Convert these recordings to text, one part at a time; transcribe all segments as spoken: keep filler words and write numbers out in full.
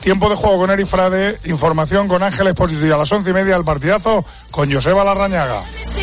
Tiempo de juego con Eri Frade, información con Ángel Expósito y a las once y media el partidazo con Joseba Larrañaga.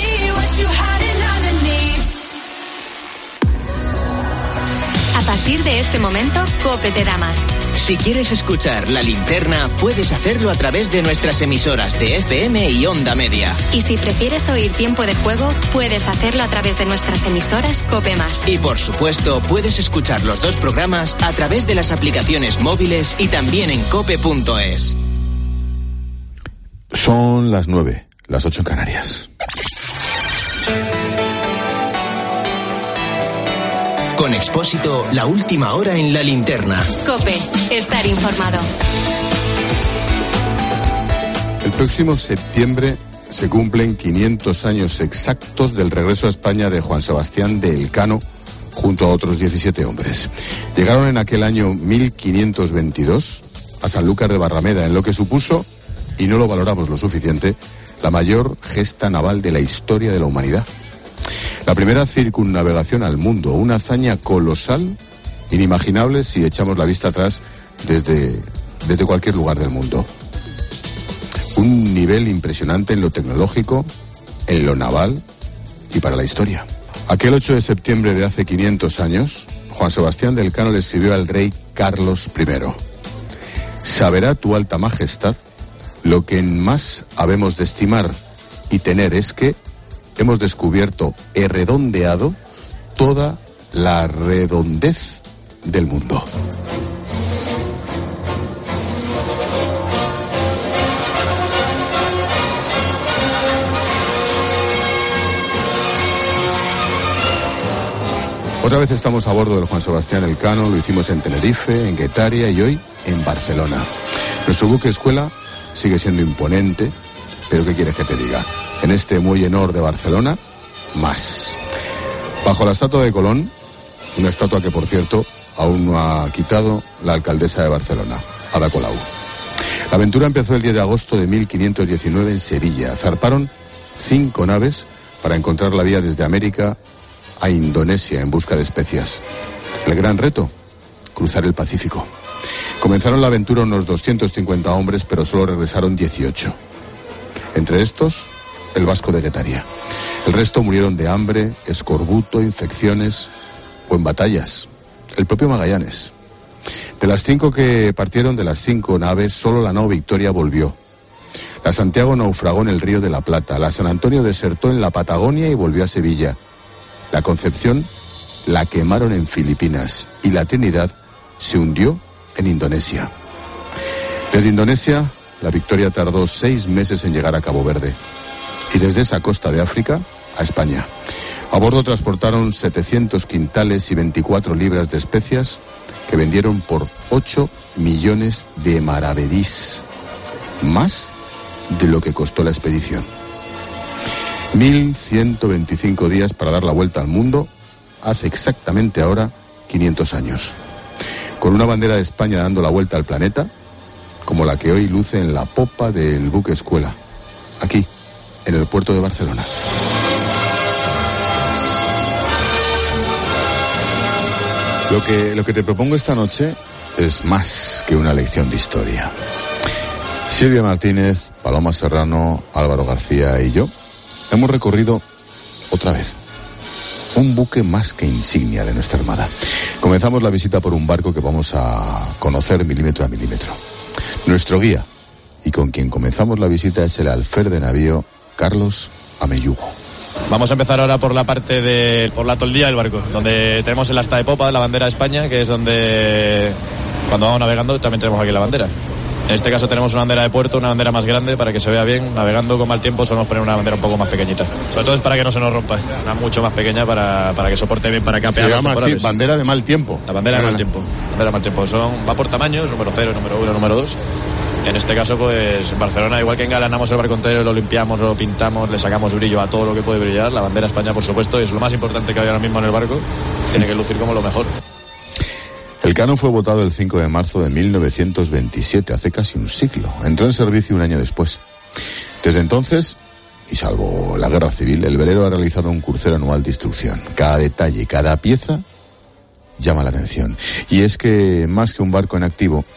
A partir de este momento, COPE te da más. Si quieres escuchar La Linterna, puedes hacerlo a través de nuestras emisoras de F M y Onda Media. Y si prefieres oír Tiempo de Juego, puedes hacerlo a través de nuestras emisoras COPE más. Y por supuesto, puedes escuchar los dos programas a través de las aplicaciones móviles y también en cope punto es. Son las nueve, las ocho en Canarias. Con Expósito, la última hora en La Linterna. COPE, estar informado. El próximo septiembre se cumplen quinientos años exactos del regreso a España de Juan Sebastián de Elcano junto a otros diecisiete hombres. Llegaron en aquel año mil quinientos veintidós a Sanlúcar de Barrameda, en lo que supuso, y no lo valoramos lo suficiente, la mayor gesta naval de la historia de la humanidad. La primera circunnavegación al mundo, una hazaña colosal, inimaginable si echamos la vista atrás desde, desde cualquier lugar del mundo. Un nivel impresionante en lo tecnológico, en lo naval y para la historia. Aquel ocho de septiembre de hace quinientos años, Juan Sebastián de Elcano le escribió al rey Carlos primero: «Saberá tu alta majestad lo que en más habemos de estimar y tener es que hemos descubierto, he redondeado, toda la redondez del mundo». Otra vez estamos a bordo del Juan Sebastián Elcano, lo hicimos en Tenerife, en Guetaria y hoy en Barcelona. Nuestro buque escuela sigue siendo imponente, pero ¿qué quieres que te diga? En este muelle nor de Barcelona, más. Bajo la estatua de Colón, una estatua que, por cierto, aún no ha quitado la alcaldesa de Barcelona, Ada Colau. La aventura empezó el diez de agosto de mil quinientos diecinueve en Sevilla. Zarparon cinco naves para encontrar la vía desde América a Indonesia en busca de especias. El gran reto, cruzar el Pacífico. Comenzaron la aventura unos doscientos cincuenta hombres, pero solo regresaron dieciocho. Entre estos, el vasco de Guetaria. El resto murieron de hambre, escorbuto, infecciones o en batallas. El propio Magallanes. De las cinco que partieron de las cinco naves, solo la nao Victoria volvió. La Santiago naufragó en el Río de la Plata. La San Antonio desertó en la Patagonia y volvió a Sevilla. La Concepción la quemaron en Filipinas y la Trinidad se hundió en Indonesia. Desde Indonesia, la Victoria tardó seis meses en llegar a Cabo Verde. Y desde esa costa de África a España. A bordo transportaron setecientos quintales y veinticuatro libras de especias que vendieron por ocho millones de maravedís. Más de lo que costó la expedición. mil ciento veinticinco días para dar la vuelta al mundo, hace exactamente ahora quinientos años. Con una bandera de España dando la vuelta al planeta, como la que hoy luce en la popa del buque escuela, aquí, en el puerto de Barcelona. Lo que, lo que te propongo esta noche es más que una lección de historia. Silvia Martínez, Paloma Serrano, Álvaro García y yo hemos recorrido otra vez un buque más que insignia de nuestra armada. Comenzamos la visita por un barco que vamos a conocer milímetro a milímetro. Nuestro guía y con quien comenzamos la visita es el alférez de navío Carlos Ameyugo. Vamos a empezar ahora por la parte de por la toldilla del barco, donde tenemos el asta de popa, la bandera de España, que es donde cuando vamos navegando también tenemos aquí la bandera. En este caso tenemos una bandera de puerto, una bandera más grande para que se vea bien. Navegando con mal tiempo solemos poner una bandera un poco más pequeñita. Sobre todo es para que no se nos rompa, una mucho más pequeña para, para que soporte bien para capear. Se llama así, bandera de mal tiempo. La bandera ah. de mal tiempo. Bandera de mal tiempo. Son, va por tamaños, número cero, número uno, número dos. En este caso, pues en Barcelona, igual que engalanamos el barco entero, lo limpiamos, lo pintamos, le sacamos brillo a todo lo que puede brillar. La bandera de España, por supuesto, es lo más importante que hay ahora mismo en el barco. Tiene que lucir como lo mejor. Elcano fue votado el cinco de marzo de mil novecientos veintisiete, hace casi un siglo. Entró en servicio un año después. Desde entonces, y salvo la guerra civil, el velero ha realizado un crucero anual de instrucción. Cada detalle, cada pieza llama la atención. Y es que, más que un barco en activo,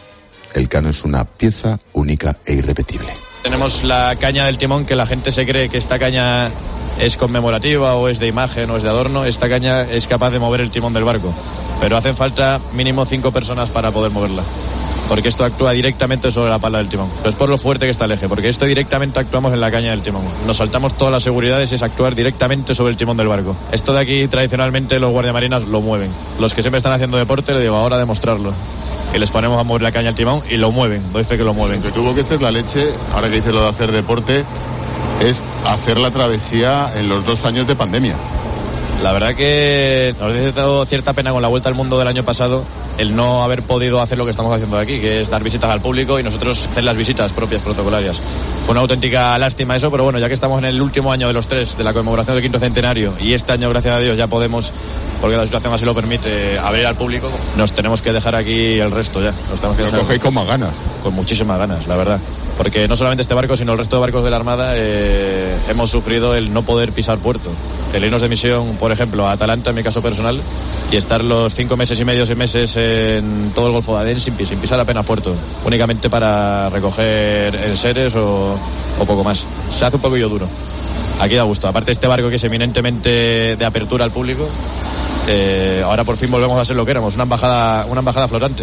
el Cano es una pieza única e irrepetible. Tenemos la caña del timón, que la gente se cree que esta caña es conmemorativa o es de imagen o es de adorno. Esta caña es capaz de mover el timón del barco, pero hacen falta mínimo cinco personas para poder moverla, porque esto actúa directamente sobre la pala del timón. Es por lo fuerte que está el eje, porque esto directamente actuamos en la caña del timón. Nos saltamos todas las seguridades, es actuar directamente sobre el timón del barco. Esto de aquí tradicionalmente los guardiamarinas lo mueven. Los que siempre están haciendo deporte, le digo, ahora demostrarlo. Y les ponemos a mover la caña al timón y lo mueven, doy fe que lo mueven. Lo que tuvo que ser la leche, ahora que dice lo de hacer deporte, es hacer la travesía en los dos años de pandemia. La verdad que nos ha dado cierta pena con la vuelta al mundo del año pasado el no haber podido hacer lo que estamos haciendo aquí, que es dar visitas al público y nosotros hacer las visitas propias protocolarias. Fue una auténtica lástima eso, pero bueno, ya que estamos en el último año de los tres de la conmemoración del quinto centenario y este año, gracias a Dios, ya podemos, porque la situación así lo permite, abrir al público, nos tenemos que dejar aquí el resto ya. Nos tenemos que dejar lo cogéis con más ganas. Con muchísimas ganas, la verdad. Porque no solamente este barco, sino el resto de barcos de la Armada eh, hemos sufrido el no poder pisar puerto. El irnos de misión, por ejemplo, a Atalanta, en mi caso personal, y estar los cinco meses y medio, seis meses en todo el Golfo de Adén sin, sin pisar apenas puerto, únicamente para recoger enseres o, o poco más. Se hace un poquillo duro. Aquí da gusto. Aparte, este barco que es eminentemente de apertura al público, eh, ahora por fin volvemos a ser lo que éramos, una embajada, una embajada flotante.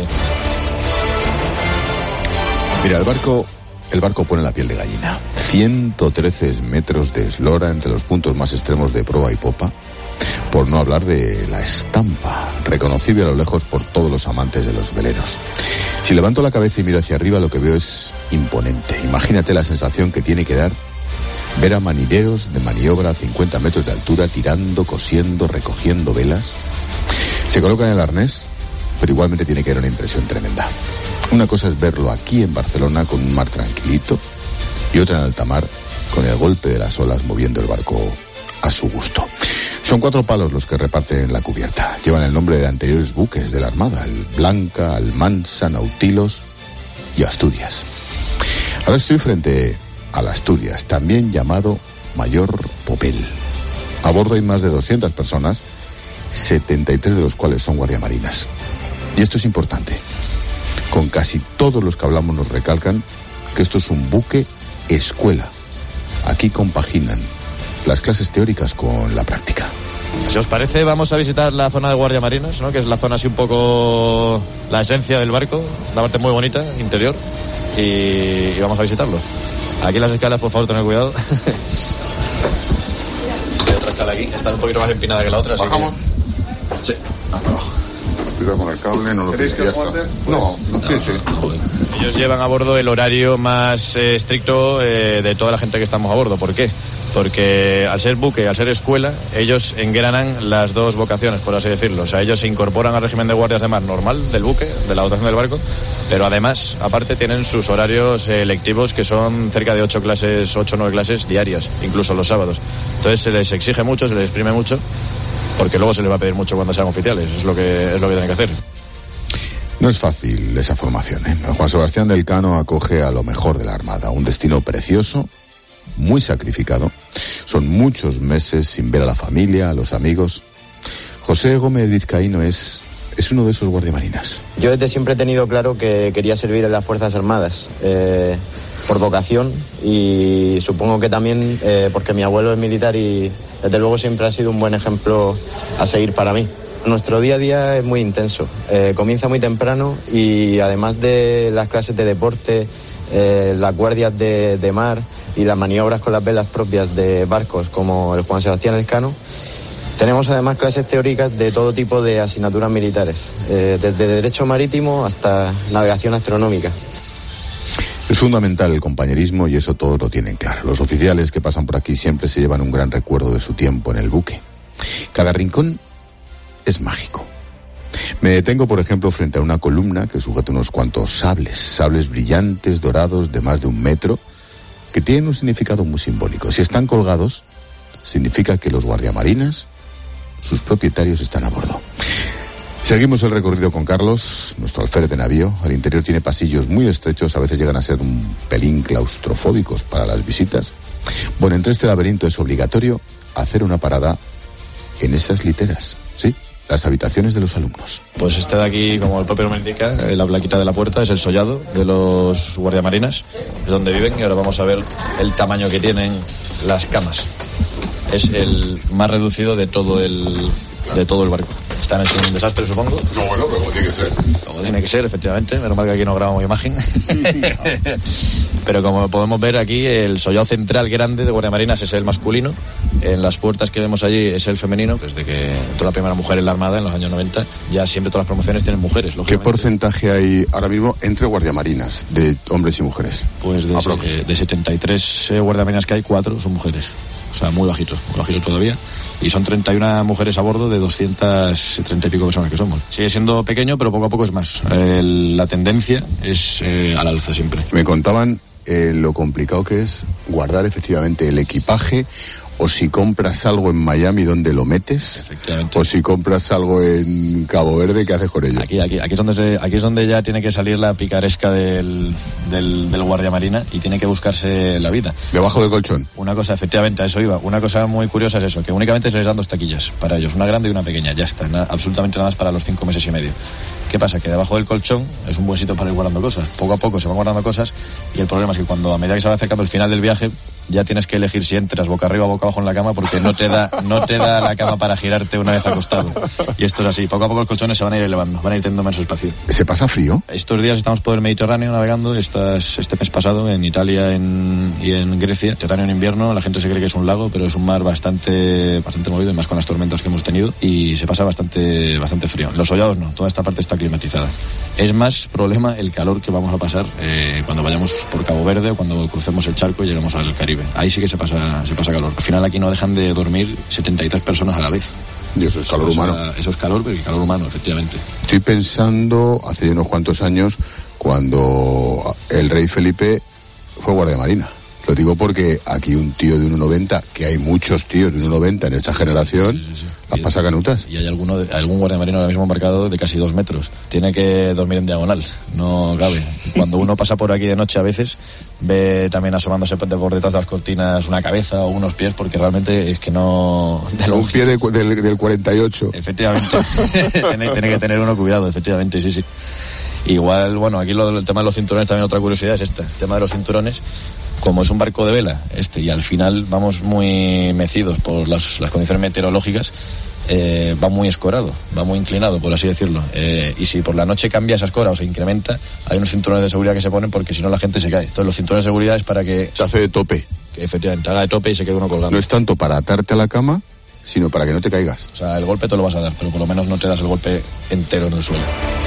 Mira, el barco... El barco pone la piel de gallina. ciento trece metros de eslora entre los puntos más extremos de proa y popa. Por no hablar de la estampa, reconocible a lo lejos por todos los amantes de los veleros. Si levanto la cabeza y miro hacia arriba, lo que veo es imponente. Imagínate la sensación que tiene que dar ver a marineros de maniobra a cincuenta metros de altura tirando, cosiendo, recogiendo velas. Se colocan en el arnés, pero igualmente tiene que dar una impresión tremenda. Una cosa es verlo aquí en Barcelona con un mar tranquilito y otra en alta mar con el golpe de las olas moviendo el barco a su gusto. Son cuatro palos los que reparten la cubierta. Llevan el nombre de anteriores buques de la Armada, el Blanca, Almansa, Nautilos y Asturias. Ahora estoy frente al Asturias, también llamado Mayor Popel. A bordo hay más de doscientas personas, setenta y tres de los cuales son guardiamarinas. Y esto es importante. Con casi todos los que hablamos nos recalcan que esto es un buque escuela. Aquí compaginan las clases teóricas con la práctica. Si os parece, vamos a visitar la zona de guardiamarinas, ¿no? Que es la zona así un poco la esencia del barco, la parte muy bonita, interior, y, y vamos a visitarlo. Aquí las escalas, por favor, tened cuidado. Hay otra escala aquí, está un poquito más empinada que la otra. ¿Bajamos? Que... Sí, hasta abajo. Cuidado con el cable, no lo ¿Queréis que aguante? No, no, sí, sí. Ellos llevan a bordo el horario más eh, estricto eh, de toda la gente que estamos a bordo. ¿Por qué? Porque al ser buque, al ser escuela, ellos engranan las dos vocaciones, por así decirlo. O sea, ellos se incorporan al régimen de guardias de mar normal del buque, de la dotación del barco, pero además, aparte, tienen sus horarios eh, lectivos, que son cerca de ocho clases, ocho o nueve clases diarias, incluso los sábados. Entonces se les exige mucho, se les exprime mucho, porque luego se les va a pedir mucho cuando sean oficiales. Es lo que, es lo que tienen que hacer. No es fácil esa formación, ¿eh? Juan Sebastián del Cano acoge a lo mejor de la Armada, un destino precioso, muy sacrificado. Son muchos meses sin ver a la familia, a los amigos. José Gómez Vizcaíno es, es uno de esos guardiamarinas. Yo desde siempre he tenido claro que quería servir en las Fuerzas Armadas, eh, por vocación, y supongo que también eh, porque mi abuelo es militar y desde luego siempre ha sido un buen ejemplo a seguir para mí. Nuestro día a día es muy intenso, eh, comienza muy temprano y además de las clases de deporte, eh, las guardias de, de mar y las maniobras con las velas propias de barcos como el Juan Sebastián Elcano, tenemos además clases teóricas de todo tipo de asignaturas militares, eh, desde derecho marítimo hasta navegación astronómica. Es fundamental el compañerismo y eso todos lo tienen claro. Los oficiales que pasan por aquí siempre se llevan un gran recuerdo de su tiempo en el buque. Cada rincón es mágico. Me detengo, por ejemplo, frente a una columna que sujeta unos cuantos sables, sables brillantes, dorados, de más de un metro, que tienen un significado muy simbólico. Si están colgados, significa que los guardiamarinas, sus propietarios, están a bordo. Seguimos el recorrido con Carlos, nuestro alférez de navío. Al interior tiene pasillos muy estrechos, a veces llegan a ser un pelín claustrofóbicos para las visitas. Bueno, entre este laberinto es obligatorio hacer una parada en esas literas, ¿sí? las habitaciones de los alumnos. Pues este de aquí, como el propio nombre indica, la plaquita de la puerta es el sollado de los guardiamarinas, es donde viven, y ahora vamos a ver el tamaño que tienen las camas. Es el más reducido de todo el, de todo el barco. Están hecho un desastre, supongo. No, bueno, pero como tiene que ser. Como tiene que ser, efectivamente. Menos mal que aquí no grabamos imagen. Pero como podemos ver aquí, el sollado central grande de guardiamarinas es el masculino. En las puertas que vemos allí es el femenino. Desde que entró la primera mujer en la Armada en los años noventa, ya siempre todas las promociones tienen mujeres. ¿Qué porcentaje hay ahora mismo entre guardiamarinas de hombres y mujeres? Pues de, se, de setenta y tres guardiamarinas que hay, cuatro son mujeres. O sea, muy bajito, muy bajito todavía. Y son treinta y una mujeres a bordo de doscientas treinta y pico personas que somos. Sigue siendo pequeño, pero poco a poco es más. El, la tendencia es eh, al alza siempre. Me contaban eh, lo complicado que es guardar efectivamente el equipaje, o si compras algo en Miami, ¿dónde lo metes? Efectivamente. O si compras algo en Cabo Verde, ¿qué haces con ello? Aquí, aquí, aquí, es donde se, aquí es donde ya tiene que salir la picaresca del, del, del guardiamarina y tiene que buscarse la vida. ¿Debajo del colchón? Una cosa, efectivamente, a eso iba. Una cosa muy curiosa es eso, que únicamente se les dan dos taquillas para ellos, una grande y una pequeña. Ya está, nada, absolutamente nada más para los cinco meses y medio. ¿Qué pasa? Que debajo del colchón es un buen sitio para ir guardando cosas. Poco a poco se van guardando cosas y el problema es que cuando a medida que se va acercando el final del viaje, ya tienes que elegir si entras boca arriba o boca abajo en la cama, porque no te da no te da la cama para girarte una vez acostado. Y esto es así. Poco a poco los colchones se van a ir elevando, van a ir teniendo menos espacio. ¿Se pasa frío? Estos días estamos por el Mediterráneo navegando. Estas, este mes pasado en Italia en, y en Grecia. Mediterráneo en invierno, la gente se cree que es un lago, pero es un mar bastante bastante movido, y más con las tormentas que hemos tenido. Y se pasa bastante bastante frío. Los sollados no, toda esta parte está climatizada. Es más problema el calor que vamos a pasar eh, cuando vayamos por Cabo Verde o cuando crucemos el charco y lleguemos al Caribe. Ahí sí que se pasa, se pasa calor. Al final aquí no dejan de dormir setenta y tres personas a la vez. Y eso es calor humano. Eso es calor, pero calor humano, efectivamente. Estoy pensando hace unos cuantos años cuando el rey Felipe fue guardia marina. Lo digo porque aquí un tío de uno noventa, que hay muchos tíos de uno noventa en esta sí, generación, sí, sí, sí. las pasa canutas. Y hay alguno de, algún guardia marino ahora mismo embarcado de casi dos metros. Tiene que dormir en diagonal, no cabe. Cuando uno pasa por aquí de noche a veces, ve también asomándose por detrás de las cortinas una cabeza o unos pies, porque realmente es que no... De un pie de, del, del cuarenta y ocho. Efectivamente. tiene, tiene que tener uno cuidado, efectivamente, sí, sí. Igual, bueno, aquí lo, el tema de los cinturones, también otra curiosidad es esta, el tema de los cinturones. Como es un barco de vela este y al final vamos muy mecidos por las, las condiciones meteorológicas, eh, va muy escorado, va muy inclinado, por así decirlo, eh, y si por la noche cambia esa escora o se incrementa, hay unos cinturones de seguridad que se ponen porque si no la gente se cae. Entonces los cinturones de seguridad es para que... Se hace de tope. Que efectivamente haga de tope y se quede uno colgando. No es tanto para atarte a la cama, sino para que no te caigas. O sea, el golpe te lo vas a dar, pero por lo menos no te das el golpe entero en el suelo.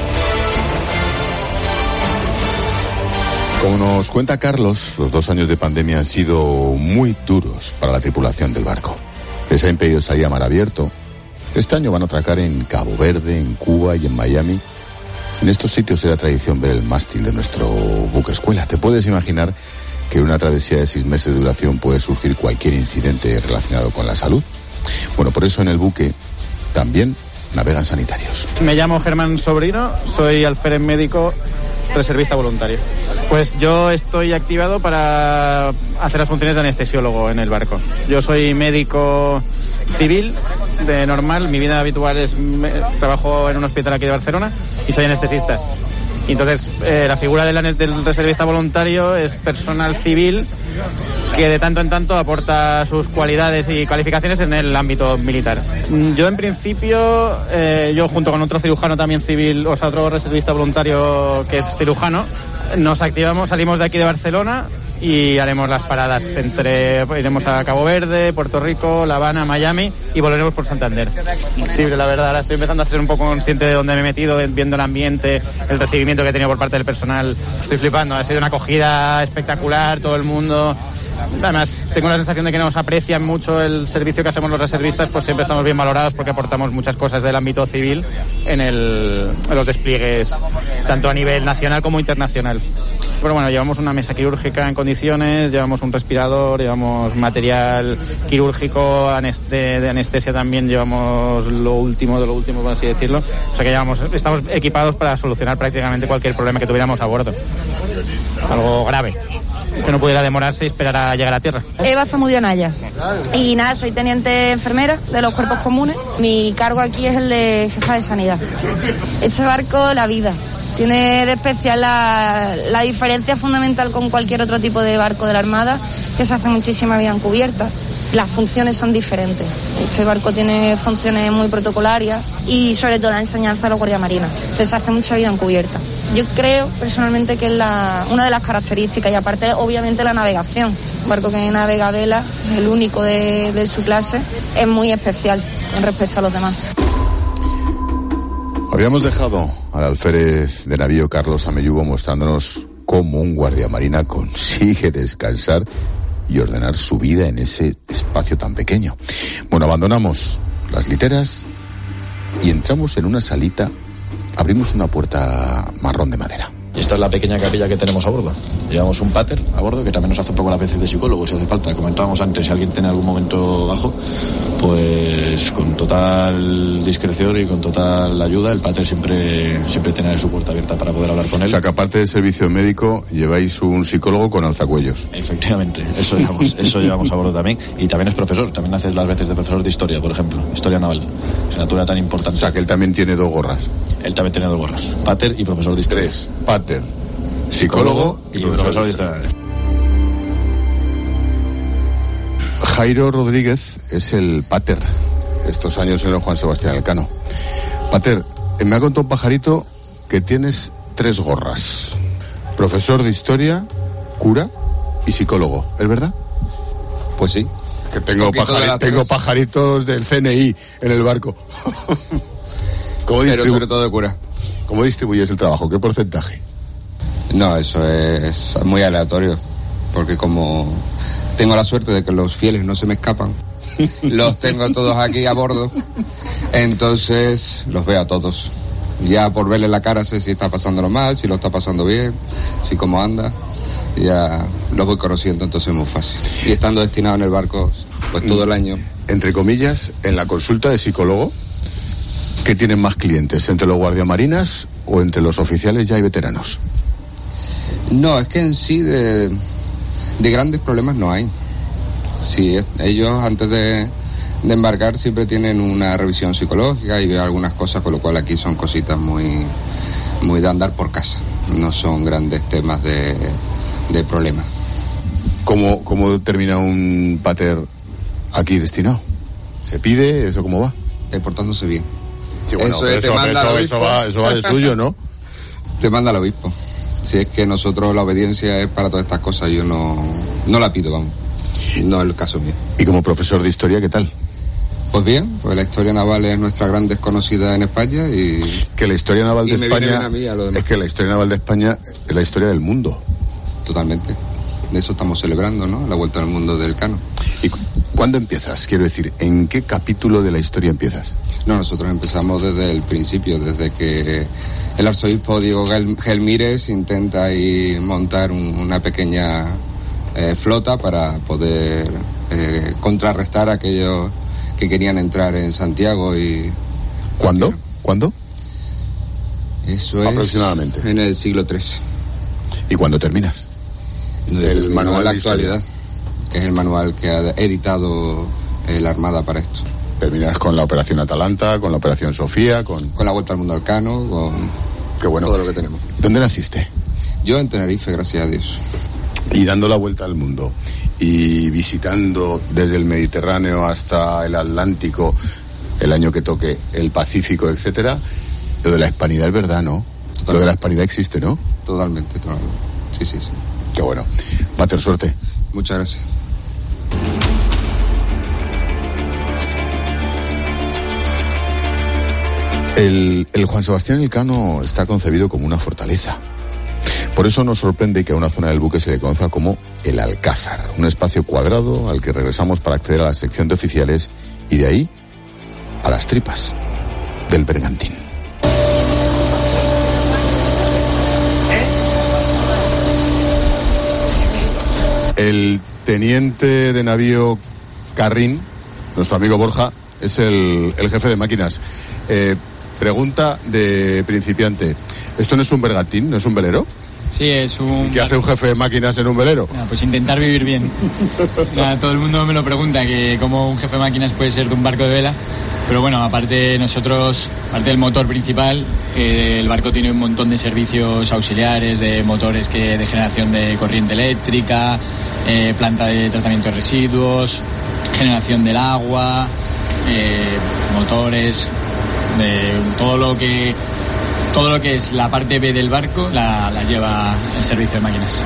Como nos cuenta Carlos, los dos años de pandemia han sido muy duros para la tripulación del barco. Les ha impedido salir a mar abierto. Este año van a atracar en Cabo Verde, en Cuba y en Miami. En estos sitios era tradición ver el mástil de nuestro buque escuela. ¿Te puedes imaginar que en una travesía de seis meses de duración puede surgir cualquier incidente relacionado con la salud? Bueno, por eso en el buque también navegan sanitarios. Me llamo Germán Sobrino, soy alférez médico, reservista voluntario. Pues yo estoy activado para hacer las funciones de anestesiólogo en el barco. Yo soy médico civil, de normal, mi vida habitual es, me, trabajo en un hospital aquí de Barcelona y soy anestesista. Y entonces eh, la figura del, del reservista voluntario es personal civil que de tanto en tanto aporta sus cualidades y calificaciones en el ámbito militar. Yo en principio, eh, yo junto con otro cirujano también civil, o sea, otro reservista voluntario que es cirujano, nos activamos, salimos de aquí de Barcelona y haremos las paradas entre, iremos a Cabo Verde, Puerto Rico, La Habana, Miami y volveremos por Santander. Increíble, la verdad, ahora estoy empezando a ser un poco consciente de dónde me he metido, viendo el ambiente, el recibimiento que he tenido por parte del personal. Estoy flipando, ha sido una acogida espectacular, todo el mundo. Además, tengo la sensación de que nos aprecian mucho el servicio que hacemos los reservistas, pues siempre estamos bien valorados porque aportamos muchas cosas del ámbito civil en, el, en los despliegues, tanto a nivel nacional como internacional. Pero bueno, llevamos una mesa quirúrgica en condiciones, llevamos un respirador, llevamos material quirúrgico, de, de anestesia también, llevamos lo último de lo último, por así decirlo. O sea que llevamos, estamos equipados para solucionar prácticamente cualquier problema que tuviéramos a bordo. algo grave, que no pudiera demorarse y esperar a llegar a tierra. Eva Zamudio Naya. Y nada, soy teniente enfermera de los cuerpos comunes. Mi cargo aquí es el de jefa de sanidad. Este barco, la vida. Tiene de especial la, la diferencia fundamental con cualquier otro tipo de barco de la Armada, que se hace muchísima vida en cubierta. Las funciones son diferentes. Este barco tiene funciones muy protocolarias y sobre todo la enseñanza de los guardias marinas. Entonces se hace mucha vida en cubierta. Yo creo personalmente que es la, una de las características, y aparte obviamente la navegación. Un barco que navega a vela, el único de, de su clase, es muy especial con respecto a los demás. Habíamos dejado al alférez de navío Carlos Amellugo mostrándonos cómo un guardia marina consigue descansar y ordenar su vida en ese espacio tan pequeño. Bueno, abandonamos las literas y entramos en una salita, abrimos una puerta marrón de madera. Esta es la pequeña capilla que tenemos a bordo. Llevamos un pater a bordo que también nos hace un poco la veces de psicólogo, si hace falta. Comentábamos antes, si alguien tiene algún momento bajo, pues con total discreción y con total ayuda, el pater siempre, siempre tiene su puerta abierta para poder hablar con él. O sea, que aparte del servicio médico, lleváis un psicólogo con alzacuellos. Efectivamente, eso llevamos, eso llevamos a bordo también. Y también es profesor, también hace las veces de profesor de historia, por ejemplo, historia naval, asignatura tan importante. O sea, que él también tiene dos gorras. Él también tiene dos gorras, pater y profesor de historia. Tres, pater, psicólogo y, y profesor, profesor de historia. Jairo Rodríguez es el pater estos años en el Juan Sebastián Elcano. Pater, me ha contado un pajarito que tienes tres gorras: profesor de historia, cura y psicólogo, ¿es verdad? Pues sí. Que tengo, pajari- tengo pajaritos del C N I en el barco. ¿Cómo Pero distribu- sobre todo de cura. ¿Cómo distribuyes el trabajo? ¿Qué porcentaje? No, eso es muy aleatorio, porque como tengo la suerte de que los fieles no se me escapan, los tengo todos aquí a bordo, entonces los veo a todos. Ya por verle la cara sé si está pasándolo mal, si lo está pasando bien, si cómo anda, ya los voy conociendo, entonces es muy fácil. Y estando destinado en el barco, pues todo el año. Entre comillas, en la consulta de psicólogo, ¿qué tienen más clientes? ¿Entre los guardiamarinas o entre los oficiales ya y veteranos? No, es que en sí de, de grandes problemas no hay. Sí, es, ellos antes de, de embarcar siempre tienen una revisión psicológica y ven algunas cosas, con lo cual aquí son cositas muy, muy de andar por casa. No son grandes temas de, de problemas. ¿Cómo, ¿Cómo termina un pater aquí destinado? ¿Se pide? ¿Eso cómo va? Eh, portándose bien. Sí, bueno, eso, es, te eso, manda eso, eso, va, eso va de suyo, ¿no? Te manda el obispo. Si es que nosotros la obediencia es para todas estas cosas, yo no, no la pido, vamos. No es el caso mío. ¿Y como profesor de historia, qué tal? Pues bien, pues la historia naval es nuestra gran desconocida en España y... Que la historia naval de me España... Viene bien a mí, a lo demás. Es que la historia naval de España es la historia del mundo. Totalmente. De eso estamos celebrando, ¿no? La vuelta al mundo del Cano. ¿Y cu- cuándo empiezas? Quiero decir, ¿en qué capítulo de la historia empiezas? No, nosotros empezamos desde el principio, desde que el arzobispo Diego Gelmírez intenta ahí montar un, una pequeña eh, flota para poder eh, contrarrestar a aquellos que querían entrar en Santiago y... ¿Cuándo? ¿Cuándo? Eso es... Aproximadamente. En el siglo trece. ¿Y cuándo terminas? El manual de la actualidad, que es el manual que ha editado eh, la Armada para esto. Terminas con la Operación Atalanta, con la Operación Sofía, con... Con la Vuelta al Mundo al Cano, con Qué bueno. todo lo que tenemos. ¿Dónde naciste? Yo en Tenerife, gracias a Dios. Y dando la vuelta al mundo y visitando desde el Mediterráneo hasta el Atlántico, el año que toque, el Pacífico, etcétera, lo de la hispanidad es verdad, ¿no? Totalmente. Lo de la hispanidad existe, ¿no? Totalmente, totalmente. Sí, sí, sí. Qué bueno. Pater, suerte. Muchas gracias. El, el Juan Sebastián Elcano está concebido como una fortaleza. Por eso nos sorprende que a una zona del buque se le conozca como el Alcázar, un espacio cuadrado al que regresamos para acceder a la sección de oficiales y de ahí a las tripas del bergantín. El teniente de navío Carrín, nuestro amigo Borja, es el, el jefe de máquinas. Eh, pregunta de principiante. ¿Esto no es un bergantín? ¿No es un velero? Sí, es un... ¿Y qué hace un jefe de máquinas en un velero? No, pues intentar vivir bien. Nada, todo el mundo me lo pregunta, que cómo un jefe de máquinas puede ser de un barco de vela. Pero bueno, aparte nosotros, aparte del motor principal, eh, el barco tiene un montón de servicios auxiliares, de motores que de generación de corriente eléctrica, eh, planta de tratamiento de residuos, generación del agua, eh, motores, de todo lo que... Todo lo que es la parte B del barco la, la lleva el servicio de máquinas.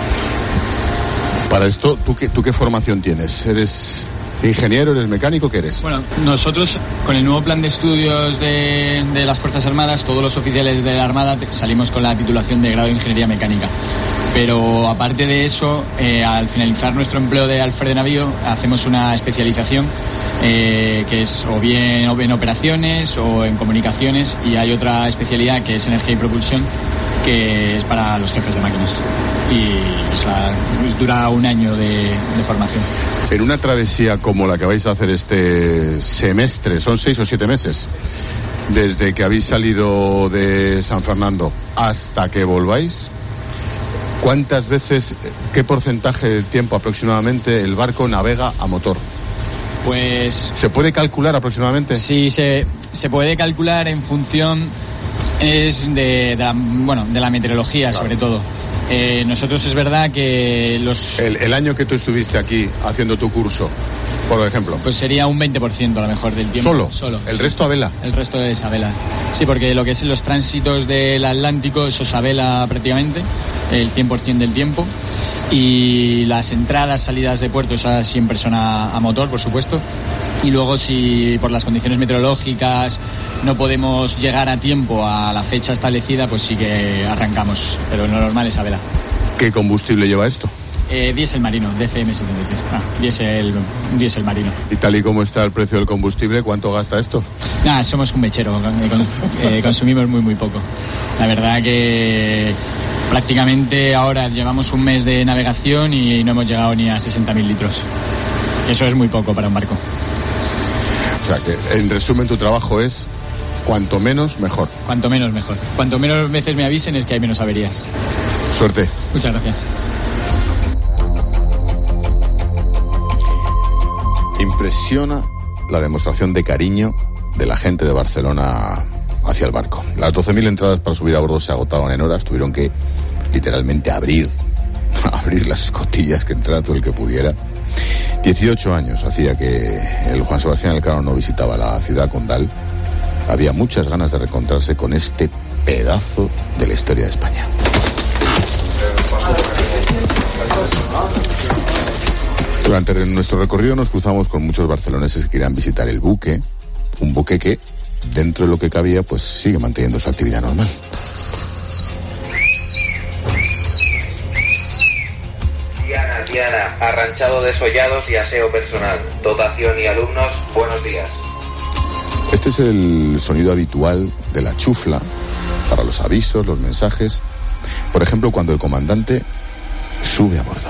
Para esto, ¿tú qué, ¿tú qué formación tienes? ¿Eres ingeniero, eres mecánico? ¿Qué eres? Bueno, nosotros con el nuevo plan de estudios de, de las Fuerzas Armadas, todos los oficiales de la Armada salimos con la titulación de grado de Ingeniería Mecánica. Pero aparte de eso, eh, al finalizar nuestro empleo de alférez de navío, hacemos una especialización eh, que es o bien, o bien operaciones o en comunicaciones, y hay otra especialidad que es energía y propulsión, que es para los jefes de máquinas. Y o sea, dura un año de, de formación. En una travesía como la que vais a hacer este semestre, son seis o siete meses, desde que habéis salido de San Fernando hasta que volváis, ¿cuántas veces, qué porcentaje del tiempo aproximadamente el barco navega a motor? Pues... ¿Se puede calcular aproximadamente? Sí, se, se puede calcular en función es de, de, la, bueno, de la meteorología, claro. Sobre todo. Eh, nosotros es verdad que los... El, el año que tú estuviste aquí haciendo tu curso, por ejemplo. Pues sería un veinte por ciento a lo mejor del tiempo. ¿Solo? Solo. ¿El sí. resto a vela? El resto es a vela. Sí, porque lo que es los tránsitos del Atlántico, eso es a vela prácticamente, el cien por ciento del tiempo. Y las entradas, salidas de puerto, esas siempre son a, a motor, por supuesto. Y luego, si por las condiciones meteorológicas no podemos llegar a tiempo a la fecha establecida, pues sí que arrancamos, pero lo normal es a vela. ¿Qué combustible lleva esto? Eh, diésel marino, D F M setenta y seis. Ah, diésel, diésel marino. ¿Y tal y como está el precio del combustible, cuánto gasta esto? Nada, somos un mechero, eh, consumimos muy, muy poco. La verdad que prácticamente ahora llevamos un mes de navegación y no hemos llegado ni a sesenta mil litros. Eso es muy poco para un barco. O sea, que en resumen tu trabajo es cuanto menos, mejor. Cuanto menos, mejor. Cuanto menos veces me avisen es que hay menos averías. Suerte. Muchas gracias. Impresiona la demostración de cariño de la gente de Barcelona hacia el barco. Las doce mil entradas para subir a bordo se agotaron en horas. Tuvieron que literalmente abrir, abrir las escotillas, que entrara todo el que pudiera. dieciocho años hacía que el Juan Sebastián Elcano no visitaba la ciudad condal. Había muchas ganas de reencontrarse con este pedazo de la historia de España. Durante nuestro recorrido nos cruzamos con muchos barceloneses que querían visitar el buque, un buque que, dentro de lo que cabía, pues sigue manteniendo su actividad normal. Diana, Diana, arranchado de sollados y aseo personal, dotación y alumnos, buenos días. Este es el sonido habitual de la chufla para los avisos, los mensajes. Por ejemplo, cuando el comandante sube a bordo.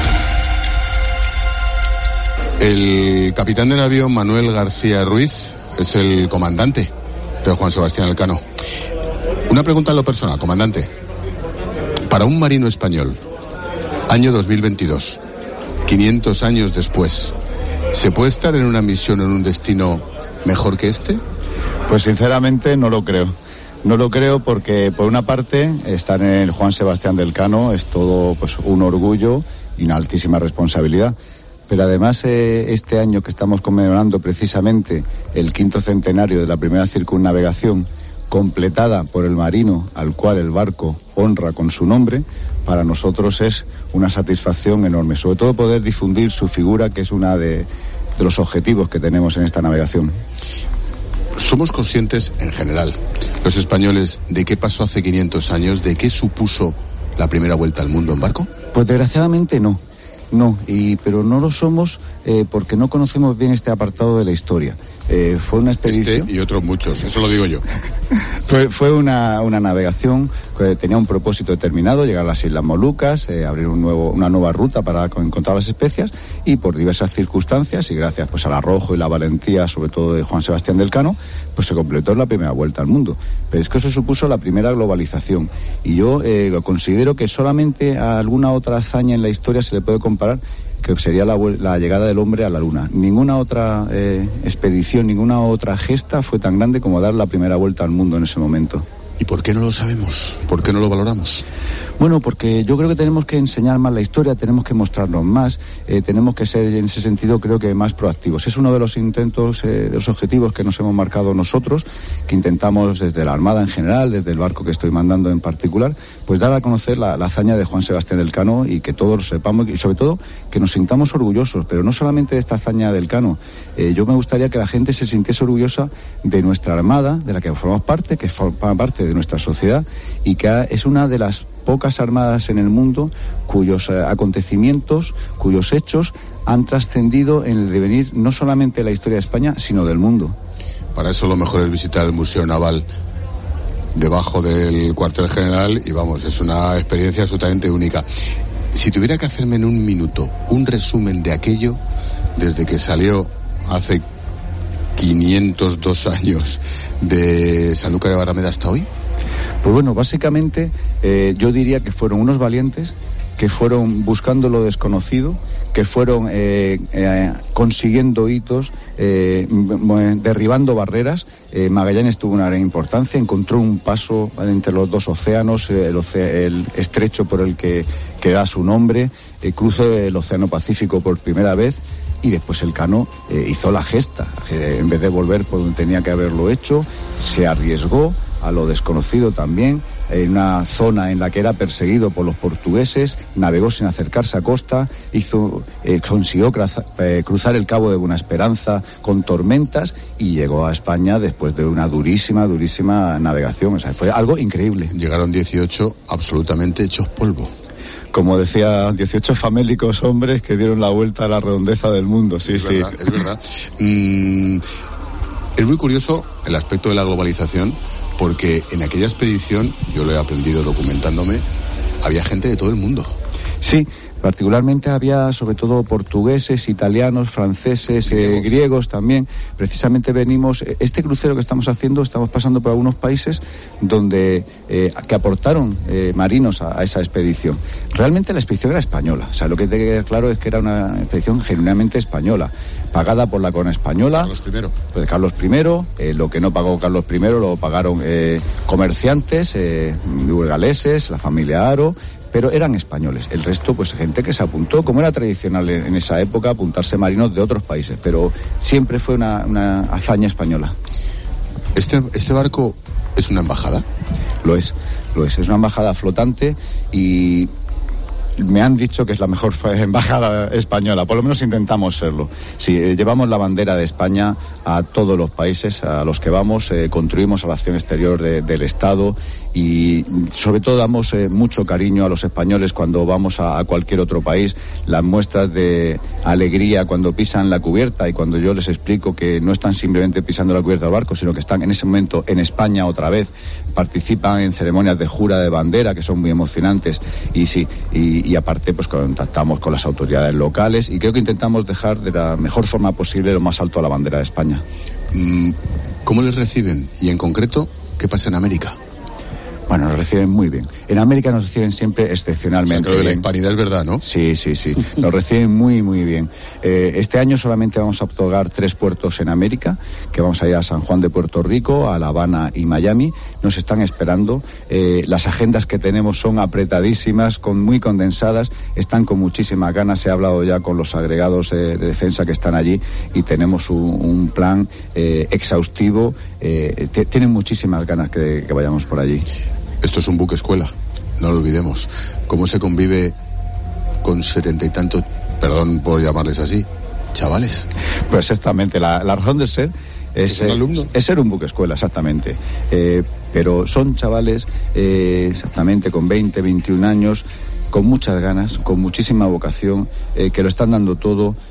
El capitán del avión, Manuel García Ruiz, es el comandante del Juan Sebastián Elcano. Una pregunta en lo personal, comandante. Para un marino español, año dos mil veintidós, quinientos años después, ¿se puede estar en una misión o en un destino mejor que este? Pues sinceramente no lo creo. No lo creo porque, por una parte, estar en el Juan Sebastián del Cano es todo pues un orgullo y una altísima responsabilidad. Pero además, eh, este año que estamos conmemorando precisamente el quinto centenario de la primera circunnavegación, completada por el marino al cual el barco honra con su nombre, para nosotros es una satisfacción enorme. Sobre todo poder difundir su figura, que es uno de, de los objetivos que tenemos en esta navegación. ¿Somos conscientes, en general, los españoles, de qué pasó hace quinientos años, de qué supuso la primera vuelta al mundo en barco? Pues desgraciadamente no. No, y, pero no lo somos eh, porque no conocemos bien este apartado de la historia. Eh, fue una expedición... Este y otros muchos, eso lo digo yo. fue fue una, una navegación que tenía un propósito determinado, llegar a las Islas Molucas, eh, abrir un nuevo, una nueva ruta para encontrar las especias, y por diversas circunstancias, y gracias pues al arrojo y la valentía, sobre todo de Juan Sebastián del Cano, pues se completó la primera vuelta al mundo. Pero es que eso supuso la primera globalización. Y yo eh, considero que solamente a alguna otra hazaña en la historia se le puede comparar, que sería la, la llegada del hombre a la Luna. Ninguna otra eh, expedición, ninguna otra gesta fue tan grande como dar la primera vuelta al mundo en ese momento. ¿Y por qué no lo sabemos? ¿Por qué no lo valoramos? Bueno, porque yo creo que tenemos que enseñar más la historia, tenemos que mostrarnos más, eh, tenemos que ser en ese sentido creo que más proactivos. Es uno de los intentos, eh, de los objetivos que nos hemos marcado nosotros, que intentamos desde la Armada en general, desde el barco que estoy mandando en particular, pues dar a conocer la, la hazaña de Juan Sebastián del Cano y que todos lo sepamos y sobre todo que nos sintamos orgullosos, pero no solamente de esta hazaña del Cano. Eh, yo me gustaría que la gente se sintiese orgullosa de nuestra Armada, de la que formamos parte, que forma parte de nuestra sociedad y que es una de las pocas armadas en el mundo cuyos eh, acontecimientos, cuyos hechos han trascendido en el devenir no solamente de la historia de España, sino del mundo. Para eso lo mejor es visitar el Museo Naval debajo del cuartel general y vamos, es una experiencia absolutamente única. Si tuviera que hacerme en un minuto un resumen de aquello desde que salió hace quinientos dos años de Sanlúcar de Barrameda hasta hoy. Pues bueno, básicamente eh, yo diría que fueron unos valientes que fueron buscando lo desconocido, que fueron eh, eh, consiguiendo hitos, eh, derribando barreras. Eh, Magallanes tuvo una gran importancia, encontró un paso entre los dos océanos, eh, el, oce- el estrecho por el que, que da su nombre, eh, cruzó el Océano Pacífico por primera vez. Y después el Cano eh, hizo la gesta, eh, en vez de volver por donde tenía que haberlo hecho, se arriesgó a lo desconocido también, en una zona en la que era perseguido por los portugueses, navegó sin acercarse a costa, hizo, eh, consiguió craza, eh, cruzar el Cabo de Buena Esperanza con tormentas y llegó a España después de una durísima, durísima navegación. O sea, fue algo increíble. Llegaron dieciocho absolutamente hechos polvo. Como decía, dieciocho famélicos hombres que dieron la vuelta a la redondeza del mundo, sí, es sí. Verdad, es verdad. Mm, es muy curioso el aspecto de la globalización, porque en aquella expedición, yo lo he aprendido documentándome, había gente de todo el mundo. Sí, particularmente había sobre todo portugueses, italianos, franceses, eh, griegos también. Precisamente venimos, este crucero que estamos haciendo, estamos pasando por algunos países donde eh, que aportaron eh, marinos a, a esa expedición. Realmente la expedición era española, o sea, lo que te queda claro es que era una expedición genuinamente española, pagada por la corona española. Carlos primero. Pues Carlos primero, eh, lo que no pagó Carlos primero lo pagaron eh, comerciantes, eh, burgaleses, la familia Haro, pero eran españoles. El resto, pues gente que se apuntó, como era tradicional en, en esa época, apuntarse marinos de otros países, pero siempre fue una, una hazaña española. ¿Este, este barco es una embajada? Lo es, lo es. Es una embajada flotante y me han dicho que es la mejor embajada española, por lo menos intentamos serlo. Sí, eh, llevamos la bandera de España a todos los países a los que vamos, eh, contribuimos a la acción exterior de, del Estado y sobre todo damos eh, mucho cariño a los españoles cuando vamos a, a cualquier otro país. Las muestras de alegría cuando pisan la cubierta y cuando yo les explico que no están simplemente pisando la cubierta del barco, sino que están en ese momento en España otra vez, participan en ceremonias de jura de bandera que son muy emocionantes y sí, y, y aparte pues contactamos con las autoridades locales y creo que intentamos dejar de la mejor forma posible lo más alto a la bandera de España. ¿Cómo les reciben? Y en concreto, ¿qué pasa en América? Bueno, nos reciben muy bien. En América nos reciben siempre excepcionalmente. O sea, creo que bien. La hispanidad es verdad, ¿no? Sí, sí, sí. Nos reciben muy, muy bien. Eh, este año solamente vamos a otorgar tres puertos en América, que vamos a ir a San Juan de Puerto Rico, a La Habana y Miami. Nos están esperando. Eh, las agendas que tenemos son apretadísimas, con muy condensadas. Están con muchísimas ganas. Se ha hablado ya con los agregados eh, de defensa que están allí y tenemos un, un plan eh, exhaustivo. Eh, t- tienen muchísimas ganas que, que vayamos por allí. Esto es un buque escuela, no lo olvidemos. ¿Cómo se convive con setenta y tantos, perdón por llamarles así, chavales? Pues exactamente, la, la razón de ser es, ¿Es, un es ser un buque escuela, exactamente. Eh, pero son chavales eh, exactamente con veinte, veintiún años, con muchas ganas, con muchísima vocación, eh, que lo están dando todo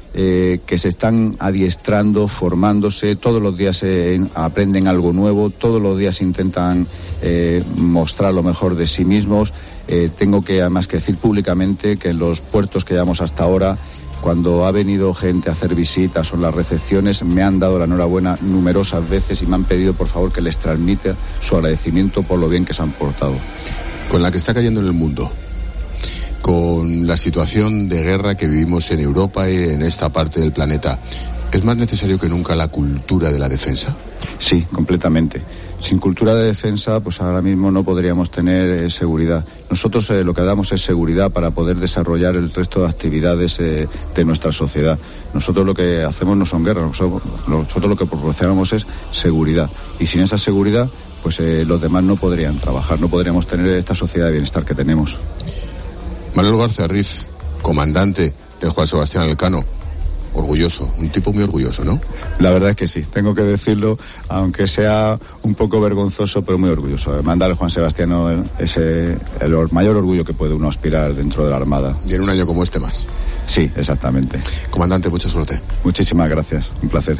eh, que se están adiestrando, formándose, todos los días eh, aprenden algo nuevo, todos los días intentan eh, mostrar lo mejor de sí mismos. Eh, tengo que además que decir públicamente que en los puertos que llevamos hasta ahora, cuando ha venido gente a hacer visitas o en las recepciones, me han dado la enhorabuena numerosas veces y me han pedido por favor que les transmita su agradecimiento por lo bien que se han portado. Con la que está cayendo en el mundo, con la situación de guerra que vivimos en Europa y en esta parte del planeta, ¿es más necesario que nunca la cultura de la defensa? Sí, completamente. Sin cultura de defensa, pues ahora mismo no podríamos tener eh, seguridad. Nosotros eh, lo que damos es seguridad para poder desarrollar el resto de actividades eh, de nuestra sociedad. Nosotros lo que hacemos no son guerras, nosotros, nosotros lo que proporcionamos es seguridad. Y sin esa seguridad, pues eh, los demás no podrían trabajar, no podríamos tener esta sociedad de bienestar que tenemos. Manuel García Riz, comandante del Juan Sebastián Elcano. Orgulloso, un tipo muy orgulloso, ¿no? La verdad es que sí, tengo que decirlo, aunque sea un poco vergonzoso, pero muy orgulloso. Mandar al Juan Sebastián es el mayor orgullo que puede uno aspirar dentro de la Armada. Y en un año como este más. Sí, exactamente. Comandante, mucha suerte. Muchísimas gracias, un placer.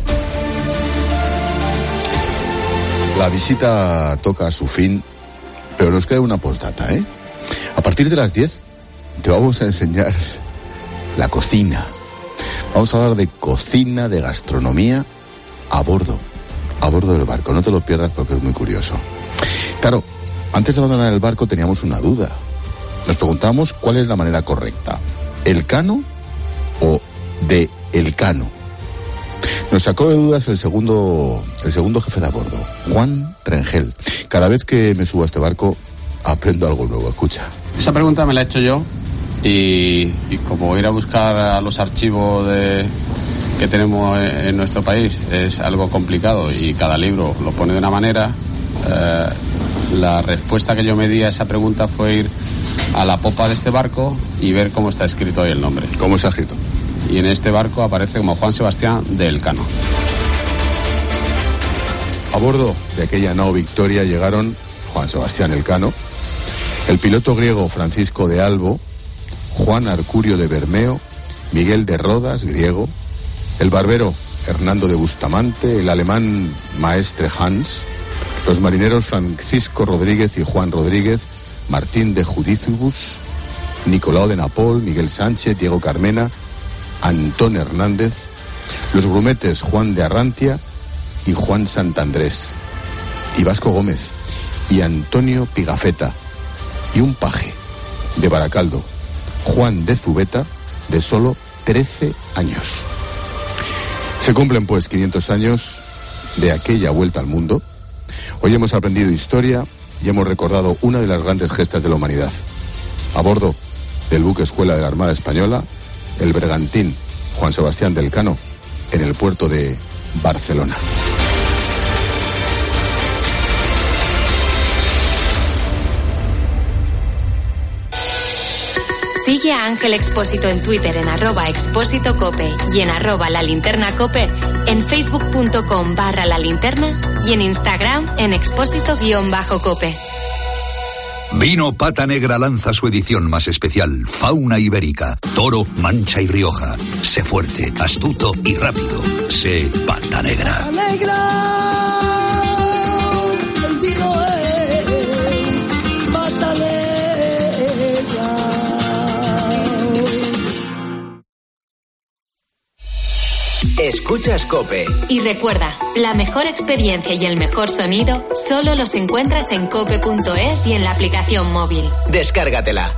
La visita toca a su fin, pero nos queda una postdata, ¿eh? A partir de las diez te vamos a enseñar la cocina. Vamos a hablar de cocina, de gastronomía, a bordo, a bordo del barco. No te lo pierdas porque es muy curioso. Claro, antes de abandonar el barco teníamos una duda. Nos preguntamos cuál es la manera correcta, ¿Elcano o de Elcano? Nos sacó de dudas el segundo, el segundo jefe de a bordo, Juan Rengel. Cada vez que me subo a este barco aprendo algo nuevo, escucha. Esa pregunta me la he hecho yo. Y, y como ir a buscar a los archivos de, que tenemos en, en nuestro país es algo complicado y cada libro lo pone de una manera, eh, la respuesta que yo me di a esa pregunta fue ir a la popa de este barco y ver cómo está escrito ahí el nombre. ¿Cómo está escrito? Y en este barco aparece como Juan Sebastián de Elcano. A bordo de aquella nao Victoria llegaron Juan Sebastián Elcano, el piloto griego Francisco de Albo, Juan Arcurio de Bermeo, Miguel de Rodas, griego, el barbero Hernando de Bustamante, el alemán Maestre Hans, los marineros Francisco Rodríguez y Juan Rodríguez, Martín de Judicibus, Nicolau de Napol, Miguel Sánchez, Diego Carmena, Antón Hernández, los grumetes Juan de Arrantia y Juan Santandrés, y Vasco Gómez, y Antonio Pigafetta, y un paje de Baracaldo, Juan de Zubeta, de solo trece años. Se cumplen pues quinientos años de aquella vuelta al mundo. Hoy hemos aprendido historia y hemos recordado una de las grandes gestas de la humanidad. A bordo del buque escuela de la Armada Española, el bergantín Juan Sebastián de Elcano, en el puerto de Barcelona. Sigue a Ángel Expósito en Twitter en arroba expósito cope y en arroba la linterna cope, en facebook.com barra la linterna y en Instagram en expósito guión bajo cope. Vino Pata Negra lanza su edición más especial, Fauna Ibérica, Toro, Mancha y Rioja. Sé fuerte, astuto y rápido. Sé Pata Negra. Pata Negra, el vino es Pata Negra. Escuchas COPE. Y recuerda, la mejor experiencia y el mejor sonido solo los encuentras en cope punto es y en la aplicación móvil. Descárgatela.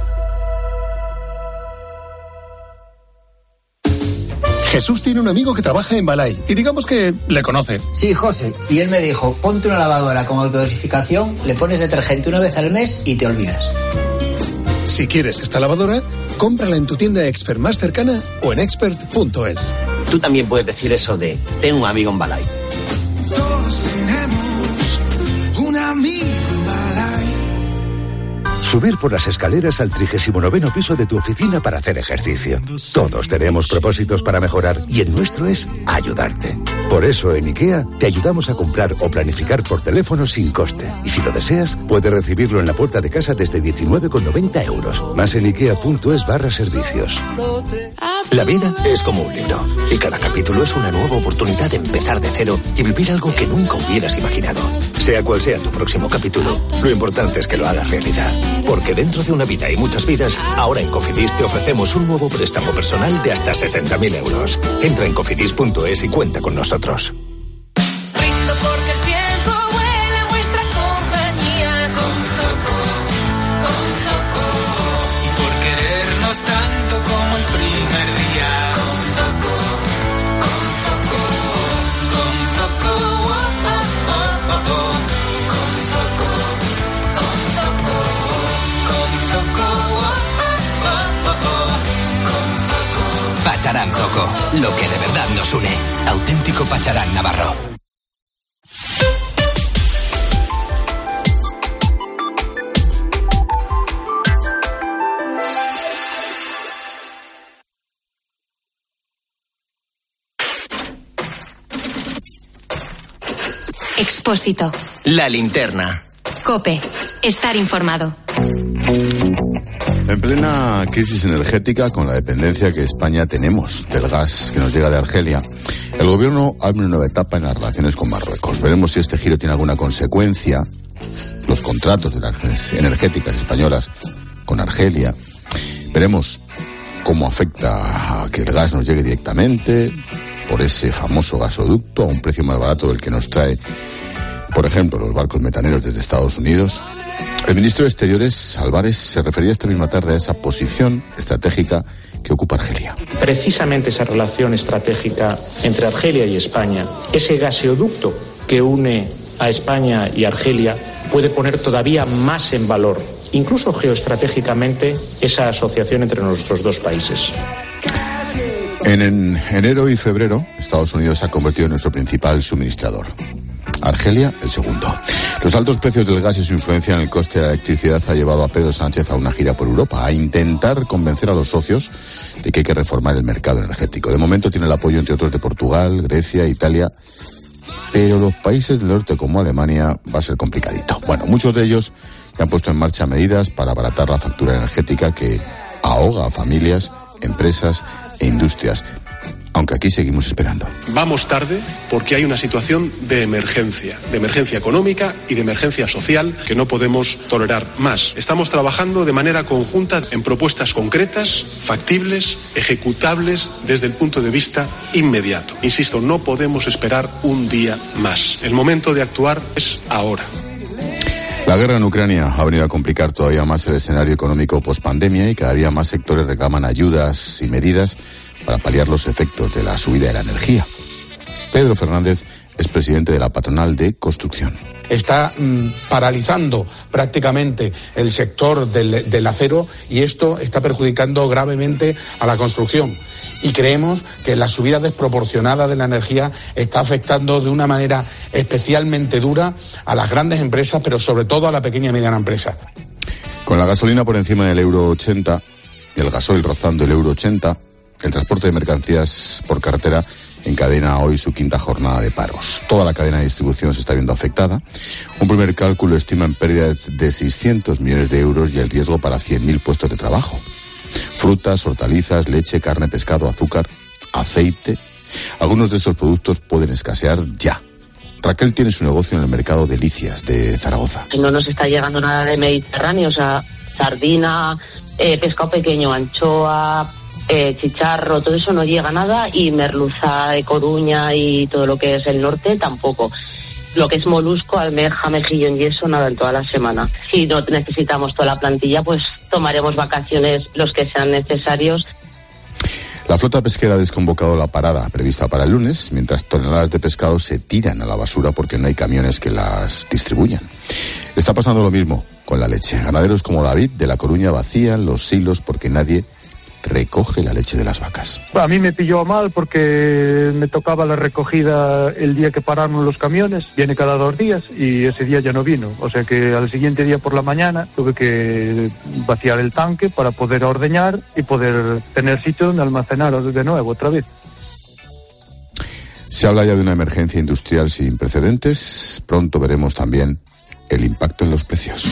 Jesús tiene un amigo que trabaja en Balay y digamos que le conoce. Sí, José. Y él me dijo, ponte una lavadora con autodosificación, le pones detergente una vez al mes y te olvidas. Si quieres esta lavadora, cómprala en tu tienda Expert más cercana o en expert punto es. Tú también puedes decir eso de, tengo un amigo en Balay. Todos tenemos un amigo en Balay. Subir por las escaleras al trigésimo noveno piso de tu oficina para hacer ejercicio. Todos tenemos propósitos para mejorar y el nuestro es ayudarte. Por eso en IKEA te ayudamos a comprar o planificar por teléfono sin coste. Y si lo deseas, puedes recibirlo en la puerta de casa desde diecinueve con noventa euros. Más en ikea.es barra servicios. La vida es como un libro y cada capítulo es una nueva oportunidad de empezar de cero y vivir algo que nunca hubieras imaginado. Sea cual sea tu próximo capítulo, lo importante es que lo hagas realidad. Porque dentro de una vida y muchas vidas, ahora en Cofidis te ofrecemos un nuevo préstamo personal de hasta sesenta mil euros. Entra en cofidis punto es y cuenta con nosotros. Brindo porque el tiempo huele a vuestra compañía. Con Zoco, con Zoco. Y por querernos tanto como el primer día. Con Zoco, con Zoco, con Zoco. Oh, oh, oh, oh. Con Zoco, con Zoco, con Zoco. Oh, oh, oh, oh. Con Zoco. Pacharán Zoco, lo que de verdad nos une. Auténtico Pacharán Navarro. Expósito. La linterna. COPE. Estar informado. En plena crisis energética, con la dependencia que España tenemos del gas que nos llega de Argelia, el gobierno abre una nueva etapa en las relaciones con Marruecos. Veremos si este giro tiene alguna consecuencia. Los contratos de las energéticas españolas con Argelia. Veremos cómo afecta a que el gas nos llegue directamente por ese famoso gasoducto a un precio más barato del que nos trae, por ejemplo, los barcos metaneros desde Estados Unidos. El ministro de Exteriores, Álvarez, se refería esta misma tarde a esa posición estratégica que ocupa Argelia. Precisamente esa relación estratégica entre Argelia y España, ese gasoducto que une a España y Argelia, puede poner todavía más en valor, incluso geoestratégicamente, esa asociación entre nuestros dos países. En, en enero y febrero, Estados Unidos se ha convertido en nuestro principal suministrador. Argelia, el segundo. Los altos precios del gas y su influencia en el coste de la electricidad ha llevado a Pedro Sánchez a una gira por Europa, a intentar convencer a los socios de que hay que reformar el mercado energético. De momento tiene el apoyo, entre otros, de Portugal, Grecia, Italia, pero los países del norte, como Alemania, va a ser complicadito. Bueno, muchos de ellos ya han puesto en marcha medidas para abaratar la factura energética que ahoga a familias, empresas e industrias. Aunque aquí seguimos esperando. Vamos tarde porque hay una situación de emergencia, de emergencia económica y de emergencia social que no podemos tolerar más. Estamos trabajando de manera conjunta en propuestas concretas, factibles, ejecutables desde el punto de vista inmediato. Insisto, no podemos esperar un día más. El momento de actuar es ahora. La guerra en Ucrania ha venido a complicar todavía más el escenario económico pospandemia y cada día más sectores reclaman ayudas y medidas para paliar los efectos de la subida de la energía. Pedro Fernández es presidente de la patronal de construcción. Está mmm, paralizando prácticamente el sector del, del acero y esto está perjudicando gravemente a la construcción. Y creemos que la subida desproporcionada de la energía está afectando de una manera especialmente dura a las grandes empresas, pero sobre todo a la pequeña y mediana empresa. Con la gasolina por encima del euro ochenta y el gasoil rozando el euro ochenta, el transporte de mercancías por carretera encadena hoy su quinta jornada de paros. Toda la cadena de distribución se está viendo afectada. Un primer cálculo estima en pérdidas de seiscientos millones de euros y el riesgo para cien mil puestos de trabajo. Frutas, hortalizas, leche, carne, pescado, azúcar, aceite. Algunos de estos productos pueden escasear ya. Raquel tiene su negocio en el mercado Delicias de Zaragoza. No nos está llegando nada de Mediterráneo, o sea, sardina, eh, pescado pequeño, anchoa, eh, chicharro, todo eso no llega nada, y merluza de Coruña y todo lo que es el norte tampoco. Lo que es molusco, almeja, mejillón y eso, nada en toda la semana. Si no necesitamos toda la plantilla, pues tomaremos vacaciones los que sean necesarios. La flota pesquera ha desconvocado la parada prevista para el lunes, mientras toneladas de pescado se tiran a la basura porque no hay camiones que las distribuyan. Está pasando lo mismo con la leche. Ganaderos como David de La Coruña vacían los silos porque nadie recoge la leche de las vacas. A mí me pilló mal porque me tocaba la recogida el día que pararon los camiones, viene cada dos días y ese día ya no vino, o sea que al siguiente día por la mañana tuve que vaciar el tanque para poder ordeñar y poder tener sitio donde almacenar de nuevo otra vez. Se habla ya de una emergencia industrial sin precedentes, pronto veremos también el impacto en los precios.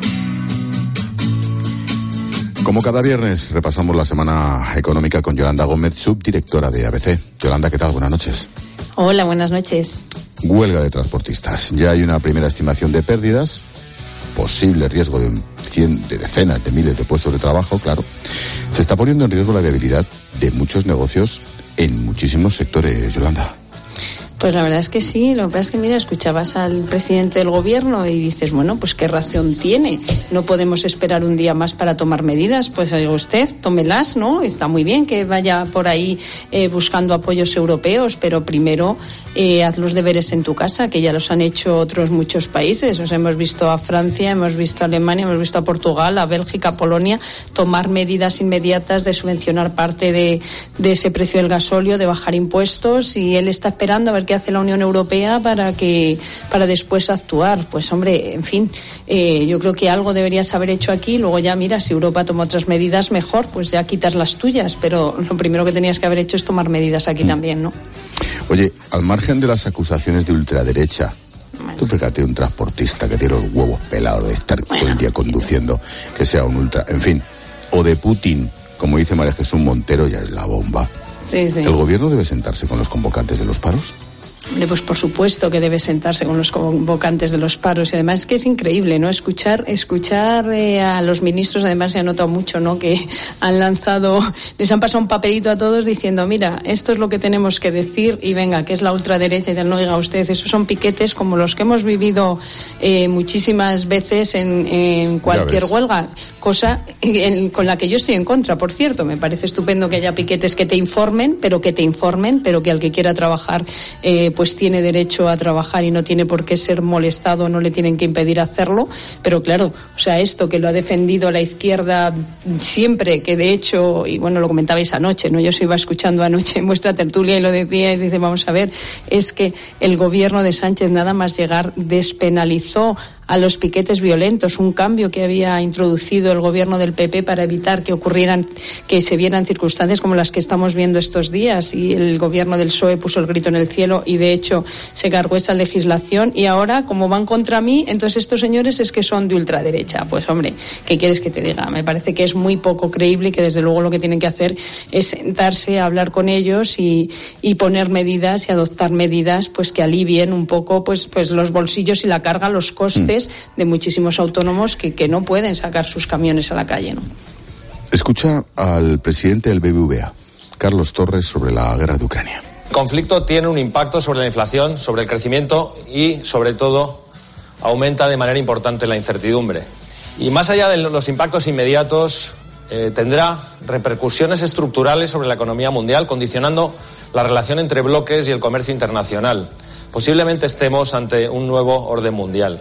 Como cada viernes, repasamos la semana económica con Yolanda Gómez, subdirectora de A B C. Yolanda, ¿qué tal? Buenas noches. Hola, buenas noches. Huelga de transportistas. Ya hay una primera estimación de pérdidas, posible riesgo de, un cien, de decenas de miles de puestos de trabajo, claro. Se está poniendo en riesgo la viabilidad de muchos negocios en muchísimos sectores, Yolanda. Pues la verdad es que sí, lo que pasa es que, mira, escuchabas al presidente del gobierno y dices, bueno, pues qué razón tiene, no podemos esperar un día más para tomar medidas, pues oiga usted, tómelas, ¿no? Está muy bien que vaya por ahí eh, buscando apoyos europeos, pero primero eh, haz los deberes en tu casa, que ya los han hecho otros muchos países, o sea, hemos visto a Francia, hemos visto a Alemania, hemos visto a Portugal, a Bélgica, a Polonia, tomar medidas inmediatas de subvencionar parte de, de ese precio del gasóleo, de bajar impuestos, y él está esperando a ver qué hace la Unión Europea para que para después actuar. Pues hombre, en fin, eh, yo creo que algo deberías haber hecho aquí, luego ya mira, si Europa toma otras medidas mejor, pues ya quitas las tuyas, pero lo primero que tenías que haber hecho es tomar medidas aquí mm. también, ¿no? Oye, al margen de las acusaciones de ultraderecha, tú fíjate un transportista que tiene los huevos pelados de estar bueno. todo el día conduciendo, que sea un ultra, en fin, o de Putin, como dice María Jesús Montero, ya es la bomba. Sí, sí. ¿El gobierno debe sentarse con los convocantes de los paros? Pues por supuesto que debe sentarse con los convocantes de los paros, y además es que es increíble, ¿no? Escuchar, escuchar eh, a los ministros, además se ha notado mucho, ¿no? Que han lanzado, les han pasado un papelito a todos diciendo, mira, esto es lo que tenemos que decir, y venga, que es la ultraderecha, y tal, no oiga usted, esos son piquetes como los que hemos vivido eh, muchísimas veces en, en cualquier huelga, cosa en, con la que yo estoy en contra, por cierto. Me parece estupendo que haya piquetes que te informen, pero que te informen, pero que al que quiera trabajar eh, pues tiene derecho a trabajar y no tiene por qué ser molestado, no le tienen que impedir hacerlo. Pero claro, o sea, esto que lo ha defendido la izquierda siempre, que de hecho, y bueno, lo comentabais anoche, ¿no? Yo os iba escuchando anoche en vuestra tertulia y lo decíais, dice, vamos a ver, es que el gobierno de Sánchez nada más llegar despenalizó a los piquetes violentos, un cambio que había introducido el gobierno del P P para evitar que ocurrieran, que se vieran circunstancias como las que estamos viendo estos días, y el gobierno del P S O E puso el grito en el cielo y de hecho se cargó esa legislación, y ahora como van contra mí, entonces estos señores es que son de ultraderecha. Pues hombre, ¿qué quieres que te diga? Me parece que es muy poco creíble y que desde luego lo que tienen que hacer es sentarse a hablar con ellos y, y poner medidas y adoptar medidas pues que alivien un poco pues, pues los bolsillos y la carga, los costes de muchísimos autónomos que, que no pueden sacar sus camiones a la calle, ¿no? Escucha al presidente del B B V A, Carlos Torres, sobre la guerra de Ucrania. El conflicto tiene un impacto sobre la inflación, sobre el crecimiento y, sobre todo, aumenta de manera importante la incertidumbre. Y más allá de los impactos inmediatos, eh, tendrá repercusiones estructurales sobre la economía mundial, condicionando la relación entre bloques y el comercio internacional. Posiblemente estemos ante un nuevo orden mundial.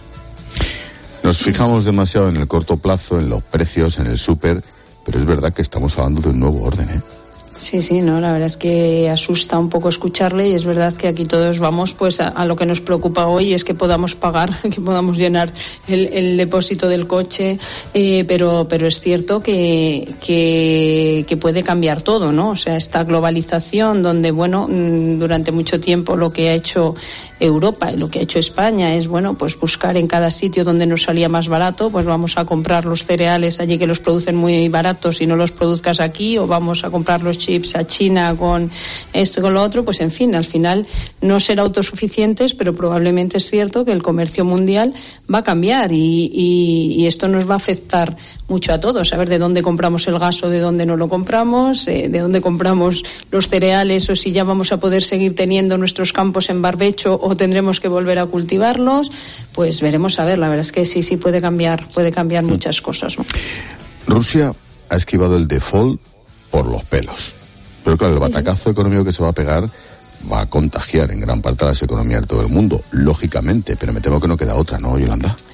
Nos fijamos demasiado en el corto plazo, en los precios, en el súper, pero es verdad que estamos hablando de un nuevo orden, ¿eh? Sí, sí, no, la verdad es que asusta un poco escucharle, y es verdad que aquí todos vamos pues a, a lo que nos preocupa hoy, es que podamos pagar, que podamos llenar el, el depósito del coche, eh, pero pero es cierto que, que que puede cambiar todo, ¿no? O sea, esta globalización donde, bueno, durante mucho tiempo lo que ha hecho Europa y lo que ha hecho España es, bueno, pues buscar en cada sitio donde nos salía más barato, pues vamos a comprar los cereales allí que los producen muy baratos y no los produzcas aquí, o vamos a comprar los chips a China con esto y con lo otro. Pues en fin, al final no ser autosuficientes, pero probablemente es cierto que el comercio mundial va a cambiar y, y, y esto nos va a afectar mucho a todos, saber de dónde compramos el gas o de dónde no lo compramos, eh, de dónde compramos los cereales, o si ya vamos a poder seguir teniendo nuestros campos en barbecho o tendremos que volver a cultivarlos. Pues veremos a ver, la verdad es que sí, sí puede cambiar, puede cambiar muchas cosas, ¿no? Rusia ha esquivado el default por los pelos, pero claro, el batacazo económico que se va a pegar va a contagiar en gran parte a las economías de todo el mundo, lógicamente, pero me temo que no queda otra, ¿no, Yolanda?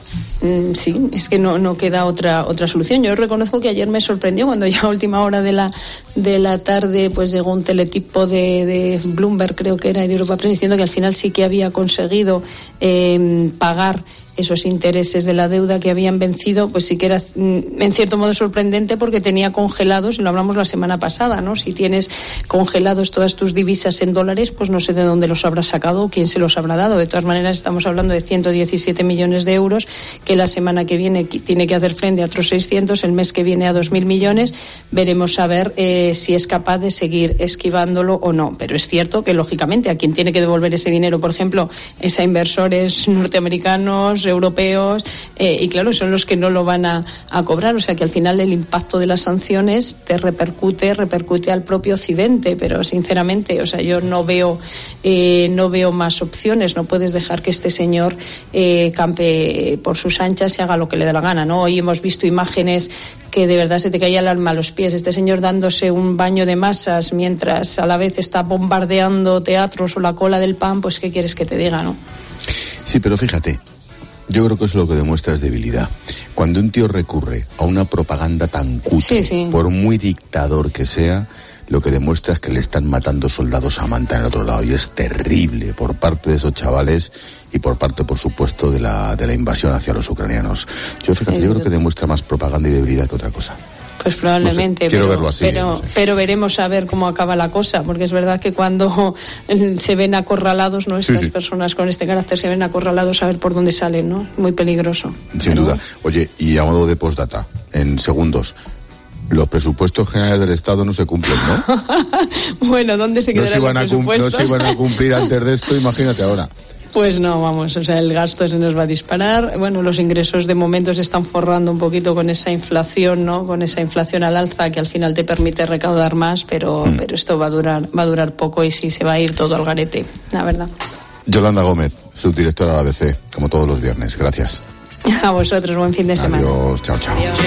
mm, sí, es que no, no queda otra otra solución. Yo reconozco que ayer me sorprendió cuando ya a última hora de la de la tarde pues llegó un teletipo de, de Bloomberg, creo que era, de Europa Press, diciendo que al final sí que había conseguido eh, pagar esos intereses de la deuda que habían vencido, pues sí que era en cierto modo sorprendente, porque tenía congelados, y lo hablamos la semana pasada, ¿no? Si tienes congelados todas tus divisas en dólares, pues no sé de dónde los habrá sacado o quién se los habrá dado. De todas maneras, estamos hablando de ciento diecisiete millones de euros, que la semana que viene tiene que hacer frente a otros seiscientos, el mes que viene a dos mil millones. Veremos a ver eh, si es capaz de seguir esquivándolo o no. Pero es cierto que, lógicamente, a quien tiene que devolver ese dinero, por ejemplo, es a inversores norteamericanos, europeos, eh, y claro, son los que no lo van a, a cobrar. O sea que al final el impacto de las sanciones te repercute, repercute al propio Occidente, pero sinceramente, o sea, yo no veo eh, no veo más opciones. No puedes dejar que este señor eh, campe por sus anchas y haga lo que le dé la gana, ¿no? Hoy hemos visto imágenes que de verdad se te caía el alma a los pies. Este señor dándose un baño de masas mientras a la vez está bombardeando teatros o la cola del pan, pues ¿qué quieres que te diga, no? Sí, pero fíjate, yo creo que eso lo que demuestra es debilidad. Cuando un tío recurre a una propaganda tan cutre, sí, sí. por muy dictador que sea, lo que demuestra es que le están matando soldados a manta en el otro lado, y es terrible por parte de esos chavales y por parte, por supuesto, de la de la invasión hacia los ucranianos. Yo, fíjate, sí, yo creo que demuestra más propaganda y debilidad que otra cosa. Pues probablemente, no sé, quiero pero, verlo así, pero, no sé. pero veremos a ver cómo acaba la cosa, porque es verdad que cuando se ven acorralados, ¿no? Estas sí, sí. personas con este carácter se ven acorralados a ver por dónde salen, ¿no? Muy peligroso. Sin pero... duda. Oye, y a modo de postdata, en segundos, los presupuestos generales del Estado no se cumplen, ¿no? Bueno, ¿dónde se quedarán no los presupuestos? No se iban a cumplir antes de esto, imagínate ahora. Pues no, vamos, o sea, el gasto se nos va a disparar. Bueno, los ingresos de momento se están forrando un poquito con esa inflación, ¿no? Con esa inflación al alza que al final te permite recaudar más, pero, mm. pero esto va a durar, va a durar poco, y sí se va a ir todo al garete, la verdad. Yolanda Gómez, subdirectora de A B C, como todos los viernes. Gracias. A vosotros, buen fin de semana. Adiós, chao, chao. Adiós.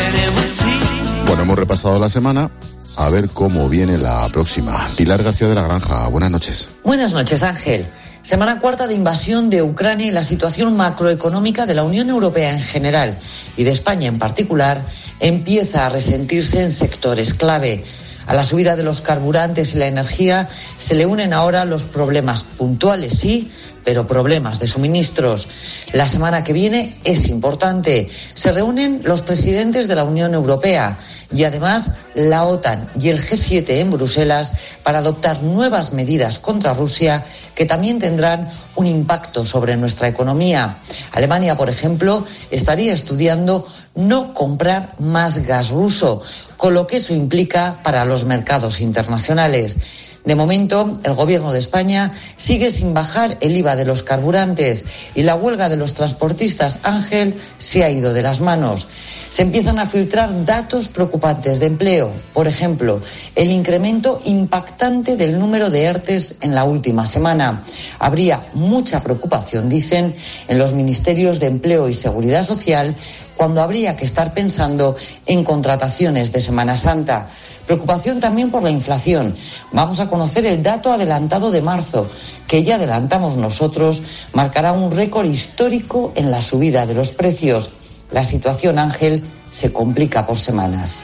Bueno, hemos repasado la semana. A ver cómo viene la próxima. Pilar García de la Granja, buenas noches. Buenas noches, Ángel. Semana cuarta de invasión de Ucrania y la situación macroeconómica de la Unión Europea en general y de España en particular empieza a resentirse en sectores clave. A la subida de los carburantes y la energía se le unen ahora los problemas puntuales, sí, pero problemas de suministros. La semana que viene es importante. Se reúnen los presidentes de la Unión Europea y además la OTAN y el G siete en Bruselas para adoptar nuevas medidas contra Rusia que también tendrán un impacto sobre nuestra economía. Alemania, por ejemplo, estaría estudiando no comprar más gas ruso, con lo que eso implica para los mercados internacionales. De momento, el Gobierno de España sigue sin bajar el I V A de los carburantes y la huelga de los transportistas, Ángel, se ha ido de las manos. Se empiezan a filtrar datos preocupantes de empleo. Por ejemplo, el incremento impactante del número de ERTES en la última semana. Habría mucha preocupación, dicen, en los ministerios de Empleo y Seguridad Social, cuando habría que estar pensando en contrataciones de Semana Santa. Preocupación también por la inflación. Vamos a conocer el dato adelantado de marzo, que ya adelantamos nosotros, marcará un récord histórico en la subida de los precios. La situación, Ángel, se complica por semanas.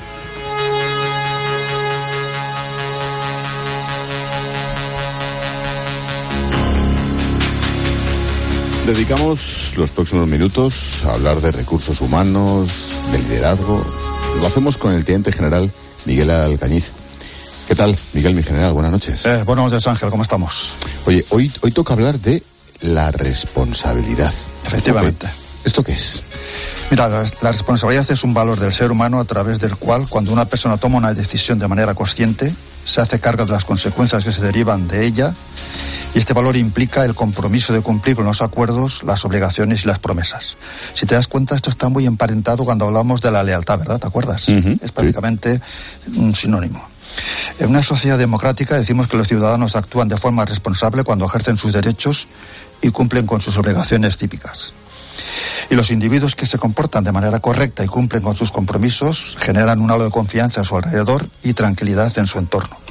Dedicamos los próximos minutos a hablar de recursos humanos, de liderazgo. Lo hacemos con el teniente general Miguel Alcañiz. ¿Qué tal, Miguel, mi general? Buenas noches. Eh, buenas noches, Ángel, ¿cómo estamos? Oye, hoy, hoy toca hablar de la responsabilidad. Efectivamente. ¿Esto qué es? Mira, la, la responsabilidad es un valor del ser humano a través del cual, cuando una persona toma una decisión de manera consciente, se hace cargo de las consecuencias que se derivan de ella, y este valor implica el compromiso de cumplir con los acuerdos, las obligaciones y las promesas. Si te das cuenta, esto está muy emparentado cuando hablamos de la lealtad, ¿verdad? ¿Te acuerdas? Uh-huh, es prácticamente sí. un sinónimo. En una sociedad democrática decimos que los ciudadanos actúan de forma responsable cuando ejercen sus derechos y cumplen con sus obligaciones típicas. Y los individuos que se comportan de manera correcta y cumplen con sus compromisos generan un halo de confianza a su alrededor y tranquilidad en su entorno.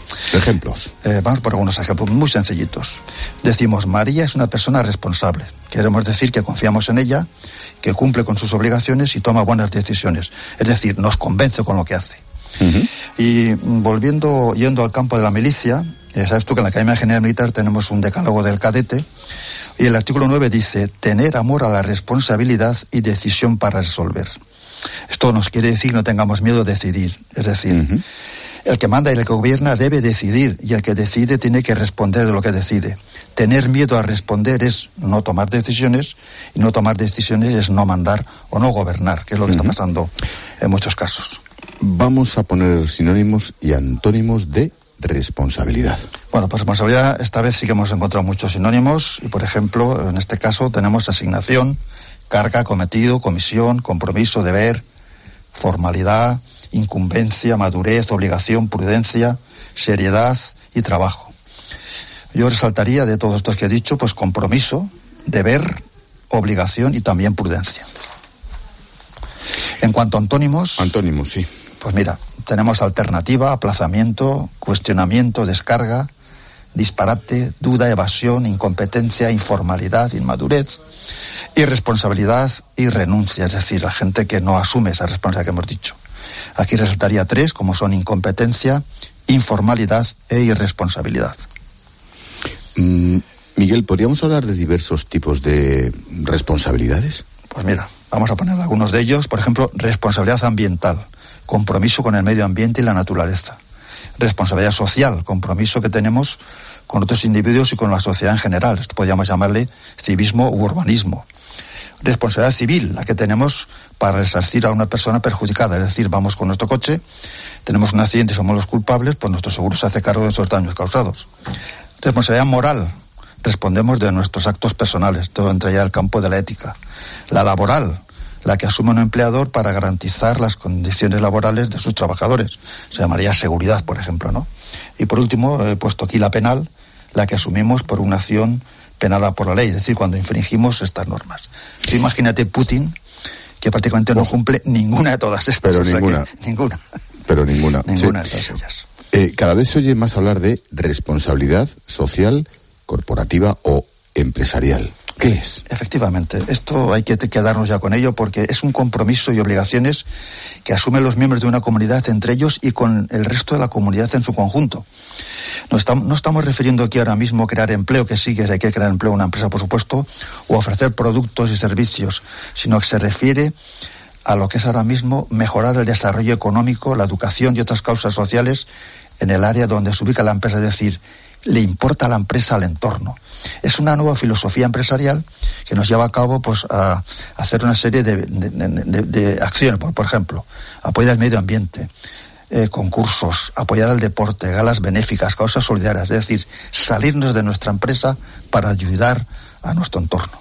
Ejemplos. Eh, vamos por algunos ejemplos muy sencillitos. Decimos, María es una persona responsable. Queremos decir que confiamos en ella, que cumple con sus obligaciones y toma buenas decisiones. Es decir, nos convence con lo que hace. Uh-huh. Y volviendo, yendo al campo de la milicia, eh, sabes tú que en la Academia General Militar tenemos un decálogo del cadete, y el artículo nueve dice, tener amor a la responsabilidad y decisión para resolver. Esto nos quiere decir no tengamos miedo de decidir. Es decir, uh-huh. el que manda y el que gobierna debe decidir, y el que decide tiene que responder de lo que decide. Tener miedo a responder es no tomar decisiones, y no tomar decisiones es no mandar o no gobernar, que es lo que uh-huh. está pasando en muchos casos. Vamos a poner sinónimos y antónimos de responsabilidad. Bueno, pues responsabilidad, esta vez sí que hemos encontrado muchos sinónimos, y por ejemplo, en este caso tenemos asignación, carga, cometido, comisión, compromiso, deber, formalidad, incumbencia, madurez, obligación, prudencia, seriedad y trabajo. Yo resaltaría de todos estos que he dicho, pues compromiso, deber, obligación y también prudencia. En cuanto a antónimos... Antónimos, sí. Pues mira, tenemos alternativa, aplazamiento, cuestionamiento, descarga, disparate, duda, evasión, incompetencia, informalidad, inmadurez, irresponsabilidad y renuncia, es decir, la gente que no asume esa responsabilidad que hemos dicho. Aquí resaltaría tres, como son incompetencia, informalidad e irresponsabilidad. Mm, Miguel, ¿podríamos hablar de diversos tipos de responsabilidades? Pues mira, vamos a poner algunos de ellos. Por ejemplo, responsabilidad ambiental, compromiso con el medio ambiente y la naturaleza. Responsabilidad social, compromiso que tenemos con otros individuos y con la sociedad en general. Esto podríamos llamarle civismo u urbanismo. Responsabilidad civil, la que tenemos para resarcir a una persona perjudicada. Es decir, vamos con nuestro coche, tenemos un accidente y somos los culpables, pues nuestro seguro se hace cargo de esos daños causados. Responsabilidad moral, respondemos de nuestros actos personales, todo entra ya al campo de la ética. La laboral, la que asume un empleador para garantizar las condiciones laborales de sus trabajadores. Se llamaría seguridad, por ejemplo, ¿no? Y por último, he puesto aquí la penal, la que asumimos por una acción penada por la ley, es decir, cuando infringimos estas normas. Tú imagínate Putin, que prácticamente no cumple ninguna de todas estas. Pero o sea ninguna. Que, ninguna. Pero ninguna. Ninguna sí. de todas ellas. Eh, cada vez se oye más hablar de responsabilidad social, corporativa o empresarial. ¿Qué es? Efectivamente, esto hay que quedarnos ya con ello porque es un compromiso y obligaciones que asumen los miembros de una comunidad entre ellos y con el resto de la comunidad en su conjunto. No estamos, no estamos refiriendo aquí ahora mismo a crear empleo, que sí que hay que crear empleo en una empresa, por supuesto, o ofrecer productos y servicios, sino que se refiere a lo que es ahora mismo mejorar el desarrollo económico, la educación y otras causas sociales en el área donde se ubica la empresa, es decir, le importa a la empresa al entorno. Es una nueva filosofía empresarial que nos lleva a cabo pues a hacer una serie de, de, de, de acciones, por, por ejemplo, apoyar el medio ambiente, eh, concursos, apoyar al deporte, galas benéficas, causas solidarias, es decir, salirnos de nuestra empresa para ayudar a nuestro entorno.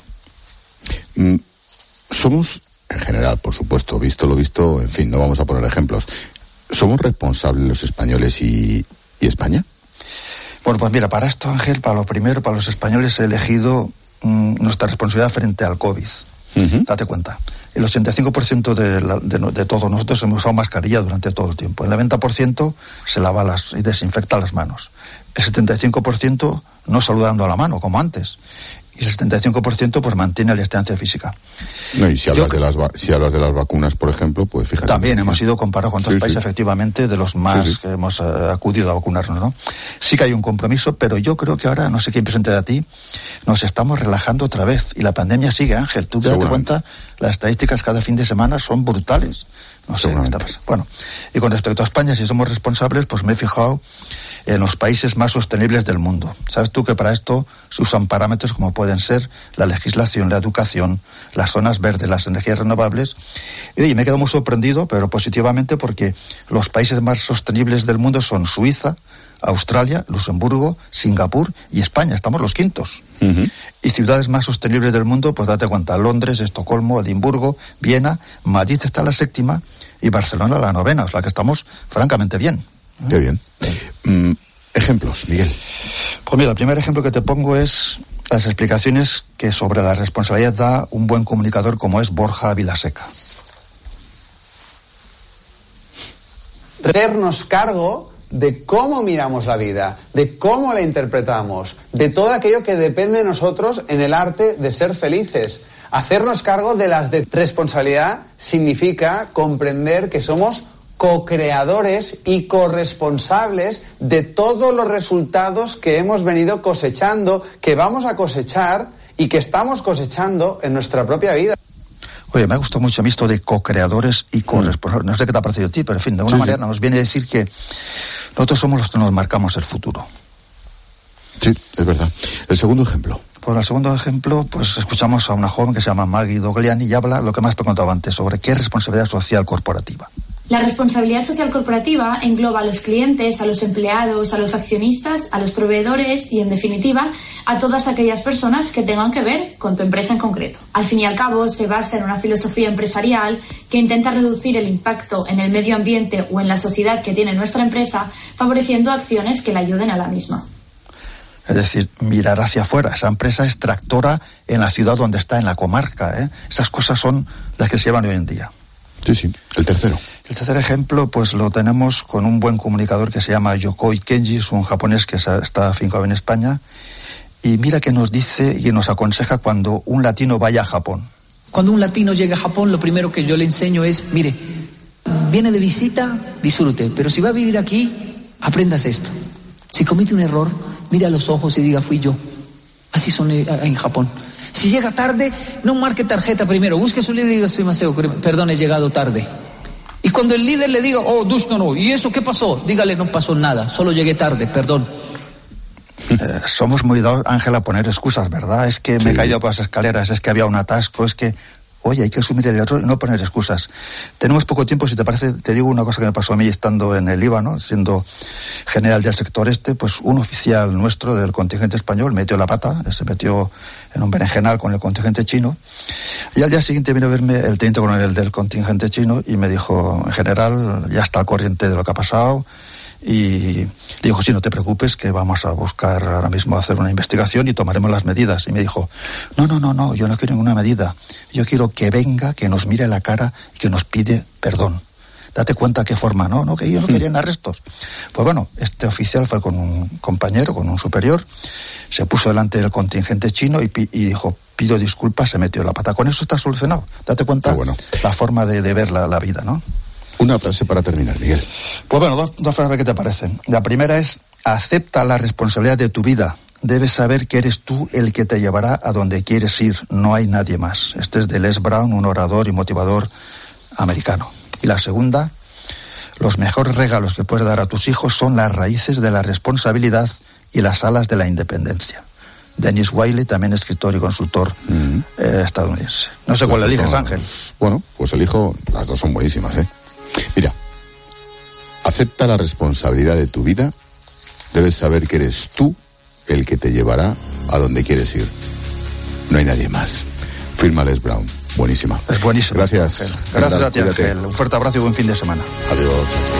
Mm, somos, en general, por supuesto, visto lo visto, en fin, no vamos a poner ejemplos, ¿somos responsables los españoles y, y España? Bueno, pues mira, para esto, Ángel, para lo primero, para los españoles he elegido mmm, nuestra responsabilidad frente al COVID. Uh-huh. Date cuenta, el ochenta y cinco por ciento de, la, de, de todos nosotros hemos usado mascarilla durante todo el tiempo. El noventa por ciento se lava las y desinfecta las manos. El setenta y cinco por ciento no saludando a la mano, como antes. Y el setenta y cinco por ciento pues mantiene la distancia física. No, y si hablas, Yo, de las va- si hablas de las vacunas, por ejemplo, pues fíjate. También hemos sido, comparado con otros sí, países, sí. efectivamente, de los más sí, sí. que hemos uh, acudido a vacunarnos, ¿no? Sí que hay un compromiso, pero yo creo que ahora, no sé qué impresión te da a ti, nos estamos relajando otra vez. Y la pandemia sigue, Ángel. Tú date cuenta, las estadísticas cada fin de semana son brutales. No sé qué está pasando. Bueno, y con respecto a España, si somos responsables, pues me he fijado en los países más sostenibles del mundo. Sabes tú que para esto se usan parámetros como pueden ser la legislación, la educación, las zonas verdes, las energías renovables. Y oye, me he quedado muy sorprendido, pero positivamente, porque los países más sostenibles del mundo son Suiza, Australia, Luxemburgo, Singapur y España. Estamos los quintos. Uh-huh. Y ciudades más sostenibles del mundo, pues date cuenta, Londres, Estocolmo, Edimburgo, Viena, Madrid está la séptima y Barcelona la novena, es la que estamos francamente bien. Qué bien. Mm, ejemplos, Miguel. Pues mira, el primer ejemplo que te pongo es las explicaciones que sobre la responsabilidad da un buen comunicador como es Borja Vilaseca. Hacernos cargo de cómo miramos la vida, de cómo la interpretamos, de todo aquello que depende de nosotros en el arte de ser felices. Hacernos cargo de las de responsabilidad significa comprender que somos co-creadores y corresponsables de todos los resultados que hemos venido cosechando, que vamos a cosechar y que estamos cosechando en nuestra propia vida. Oye, me ha gustado mucho esto de co-creadores y corresponsables. No sé qué te ha parecido a ti, pero en fin, de alguna sí, manera sí. nos viene a decir que nosotros somos los que nos marcamos el futuro. Sí, es verdad. El segundo ejemplo. Por el segundo ejemplo, pues escuchamos a una joven que se llama Maggie Dogliani y habla lo que me has preguntado antes sobre qué es responsabilidad social corporativa. La responsabilidad social corporativa engloba a los clientes, a los empleados, a los accionistas, a los proveedores y, en definitiva, a todas aquellas personas que tengan que ver con tu empresa en concreto. Al fin y al cabo, se basa en una filosofía empresarial que intenta reducir el impacto en el medio ambiente o en la sociedad que tiene nuestra empresa, favoreciendo acciones que la ayuden a la misma. Es decir, mirar hacia afuera. Esa empresa es tractora en la ciudad donde está, en la comarca, ¿eh? Esas cosas son las que se llevan hoy en día. Sí, sí. El tercero. El tercer ejemplo, pues lo tenemos con un buen comunicador que se llama Yokoi Kenji, es un japonés que está afincado en España. Y mira que nos dice y nos aconseja cuando un latino vaya a Japón. Cuando un latino llega a Japón, lo primero que yo le enseño es, mire, viene de visita, disfrute, pero si va a vivir aquí, aprendas esto. Si comete un error, mire a los ojos y diga, fui yo. Así son en Japón. Si llega tarde, no marque tarjeta primero, busque su líder y diga, soy Maceo, perdón, he llegado tarde. Y cuando el líder le diga, oh, Dush, no, no, ¿y eso qué pasó? Dígale, no pasó nada, solo llegué tarde, perdón. Eh, somos muy dados, Ángel, a poner excusas, ¿verdad? Es que me sí. he caído por las escaleras, es que había un atasco, es que... Oye, hay que asumir el error y no poner excusas. Tenemos poco tiempo, si te parece, te digo una cosa que me pasó a mí estando en el Líbano, siendo general del sector este, pues un oficial nuestro del contingente español metió la pata, se metió en un berenjenal con el contingente chino, y al día siguiente vino a verme el teniente coronel del contingente chino y me dijo, en general, ya está al corriente de lo que ha pasado. Y le dijo, sí, no te preocupes, que vamos a buscar ahora mismo hacer una investigación y tomaremos las medidas. Y me dijo, no, no, no, no, yo no quiero ninguna medida. Yo quiero que venga, que nos mire la cara y que nos pide perdón. Date cuenta qué forma, ¿no? No, que ellos no querían arrestos. Pues bueno, este oficial fue con un compañero, con un superior, se puso delante del contingente chino y, y dijo, pido disculpas, se metió la pata. Con eso está solucionado. Date cuenta bueno. la forma de, de ver la, la vida, ¿no? Una frase para terminar, Miguel. Pues bueno, dos, dos frases que te parecen. La primera es, acepta la responsabilidad de tu vida. Debes saber que eres tú el que te llevará a donde quieres ir. No hay nadie más. Este es de Les Brown, un orador y motivador americano. Y la segunda, los mejores regalos que puedes dar a tus hijos son las raíces de la responsabilidad y las alas de la independencia. Dennis Wiley, también escritor y consultor mm. eh, estadounidense. No sé las cuál eliges, son, Ángel. Bueno, pues elijo, las dos son buenísimas, ¿eh? Mira, acepta la responsabilidad de tu vida, debes saber que eres tú el que te llevará a donde quieres ir. No hay nadie más. Firma Les Brown. Buenísima. Es buenísima. Gracias. Ángel. Gracias a ti, Ángel. Un fuerte abrazo y buen fin de semana. Adiós.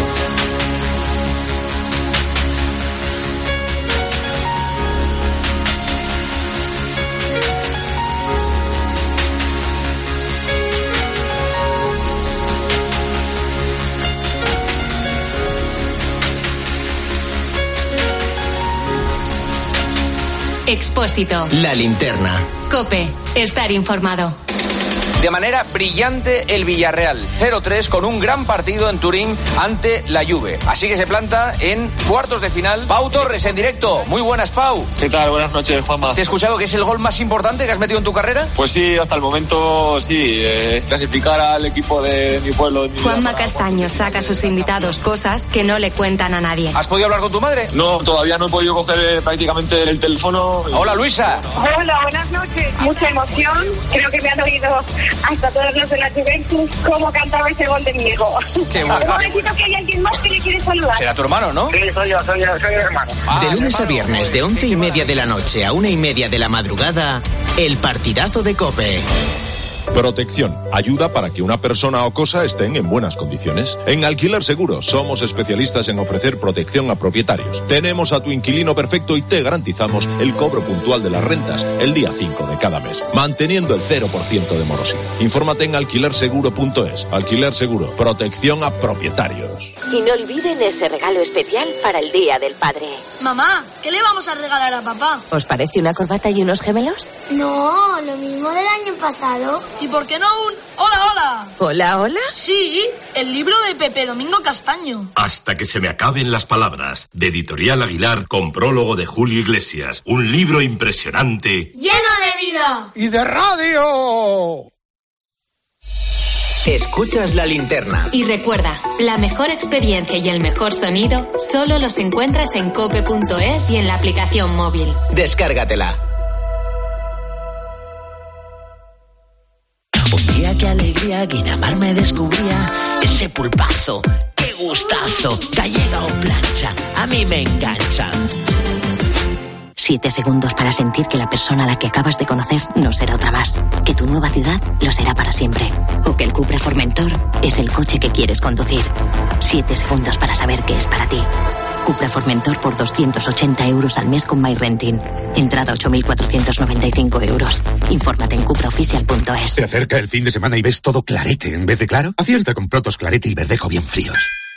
Expósito. La linterna. COPE. Estar informado. De manera brillante el Villarreal, cero tres con un gran partido en Turín ante la Juve. Así que se planta en cuartos de final. Pau Torres en directo. Muy buenas, Pau. ¿Qué tal? Buenas noches, Juanma. ¿Te he escuchado que es el gol más importante que has metido en tu carrera? Pues sí, hasta el momento sí. Eh, clasificar al equipo de mi pueblo. De mi Juanma Castaño saca a sus invitados cosas que no le cuentan a nadie. ¿Has podido hablar con tu madre? No, todavía no he podido coger eh, prácticamente el teléfono. Hola, Luisa. Hola, buenas noches. Mucha emoción. Creo que me han oído hasta todos los de la Juventus cómo cantaba ese gol de mi hijo. Qué bueno. Un momentito que hay alguien más que le quiere saludar. Será tu hermano, ¿no? Sí, soy yo, soy yo, soy mi hermano. Ah, de lunes a viernes, de once y media de la noche a una y media de la madrugada, el partidazo de COPE. Protección. Ayuda para que una persona o cosa estén en buenas condiciones. En Alquiler Seguro somos especialistas en ofrecer protección a propietarios. Tenemos a tu inquilino perfecto y te garantizamos el cobro puntual de las rentas el día cinco de cada mes, manteniendo el cero por ciento de morosidad. Infórmate en alquiler seguro punto es. Alquiler Seguro. Protección a propietarios. Y no olviden ese regalo especial para el Día del Padre. Mamá, ¿qué le vamos a regalar a papá? ¿Os parece una corbata y unos gemelos? No, lo mismo del año pasado. ¿Y por qué no un hola, hola? ¿Hola, hola? Sí, el libro de Pepe Domingo Castaño. Hasta que se me acaben las palabras, de Editorial Aguilar, con prólogo de Julio Iglesias. Un libro impresionante. ¡Lleno de vida! ¡Y de radio! Escuchas La Linterna. Y recuerda, la mejor experiencia y el mejor sonido solo los encuentras en cope punto es y en la aplicación móvil. Descárgatela. Un día qué alegría, Guinamar me descubría. Ese pulpazo, qué gustazo. Gallega o plancha, a mí me engancha. Siete segundos para sentir que la persona a la que acabas de conocer no será otra más. Que tu nueva ciudad lo será para siempre. O que el Cupra Formentor es el coche que quieres conducir. Siete segundos para saber que es para ti. Cupra Formentor por doscientos ochenta euros al mes con MyRenting. Entrada ocho mil cuatrocientos noventa y cinco euros. Infórmate en cupraoficial punto es. Se acerca el fin de semana y ves todo clarete en vez de claro. Acierta con Protos Clarete y Verdejo bien fríos.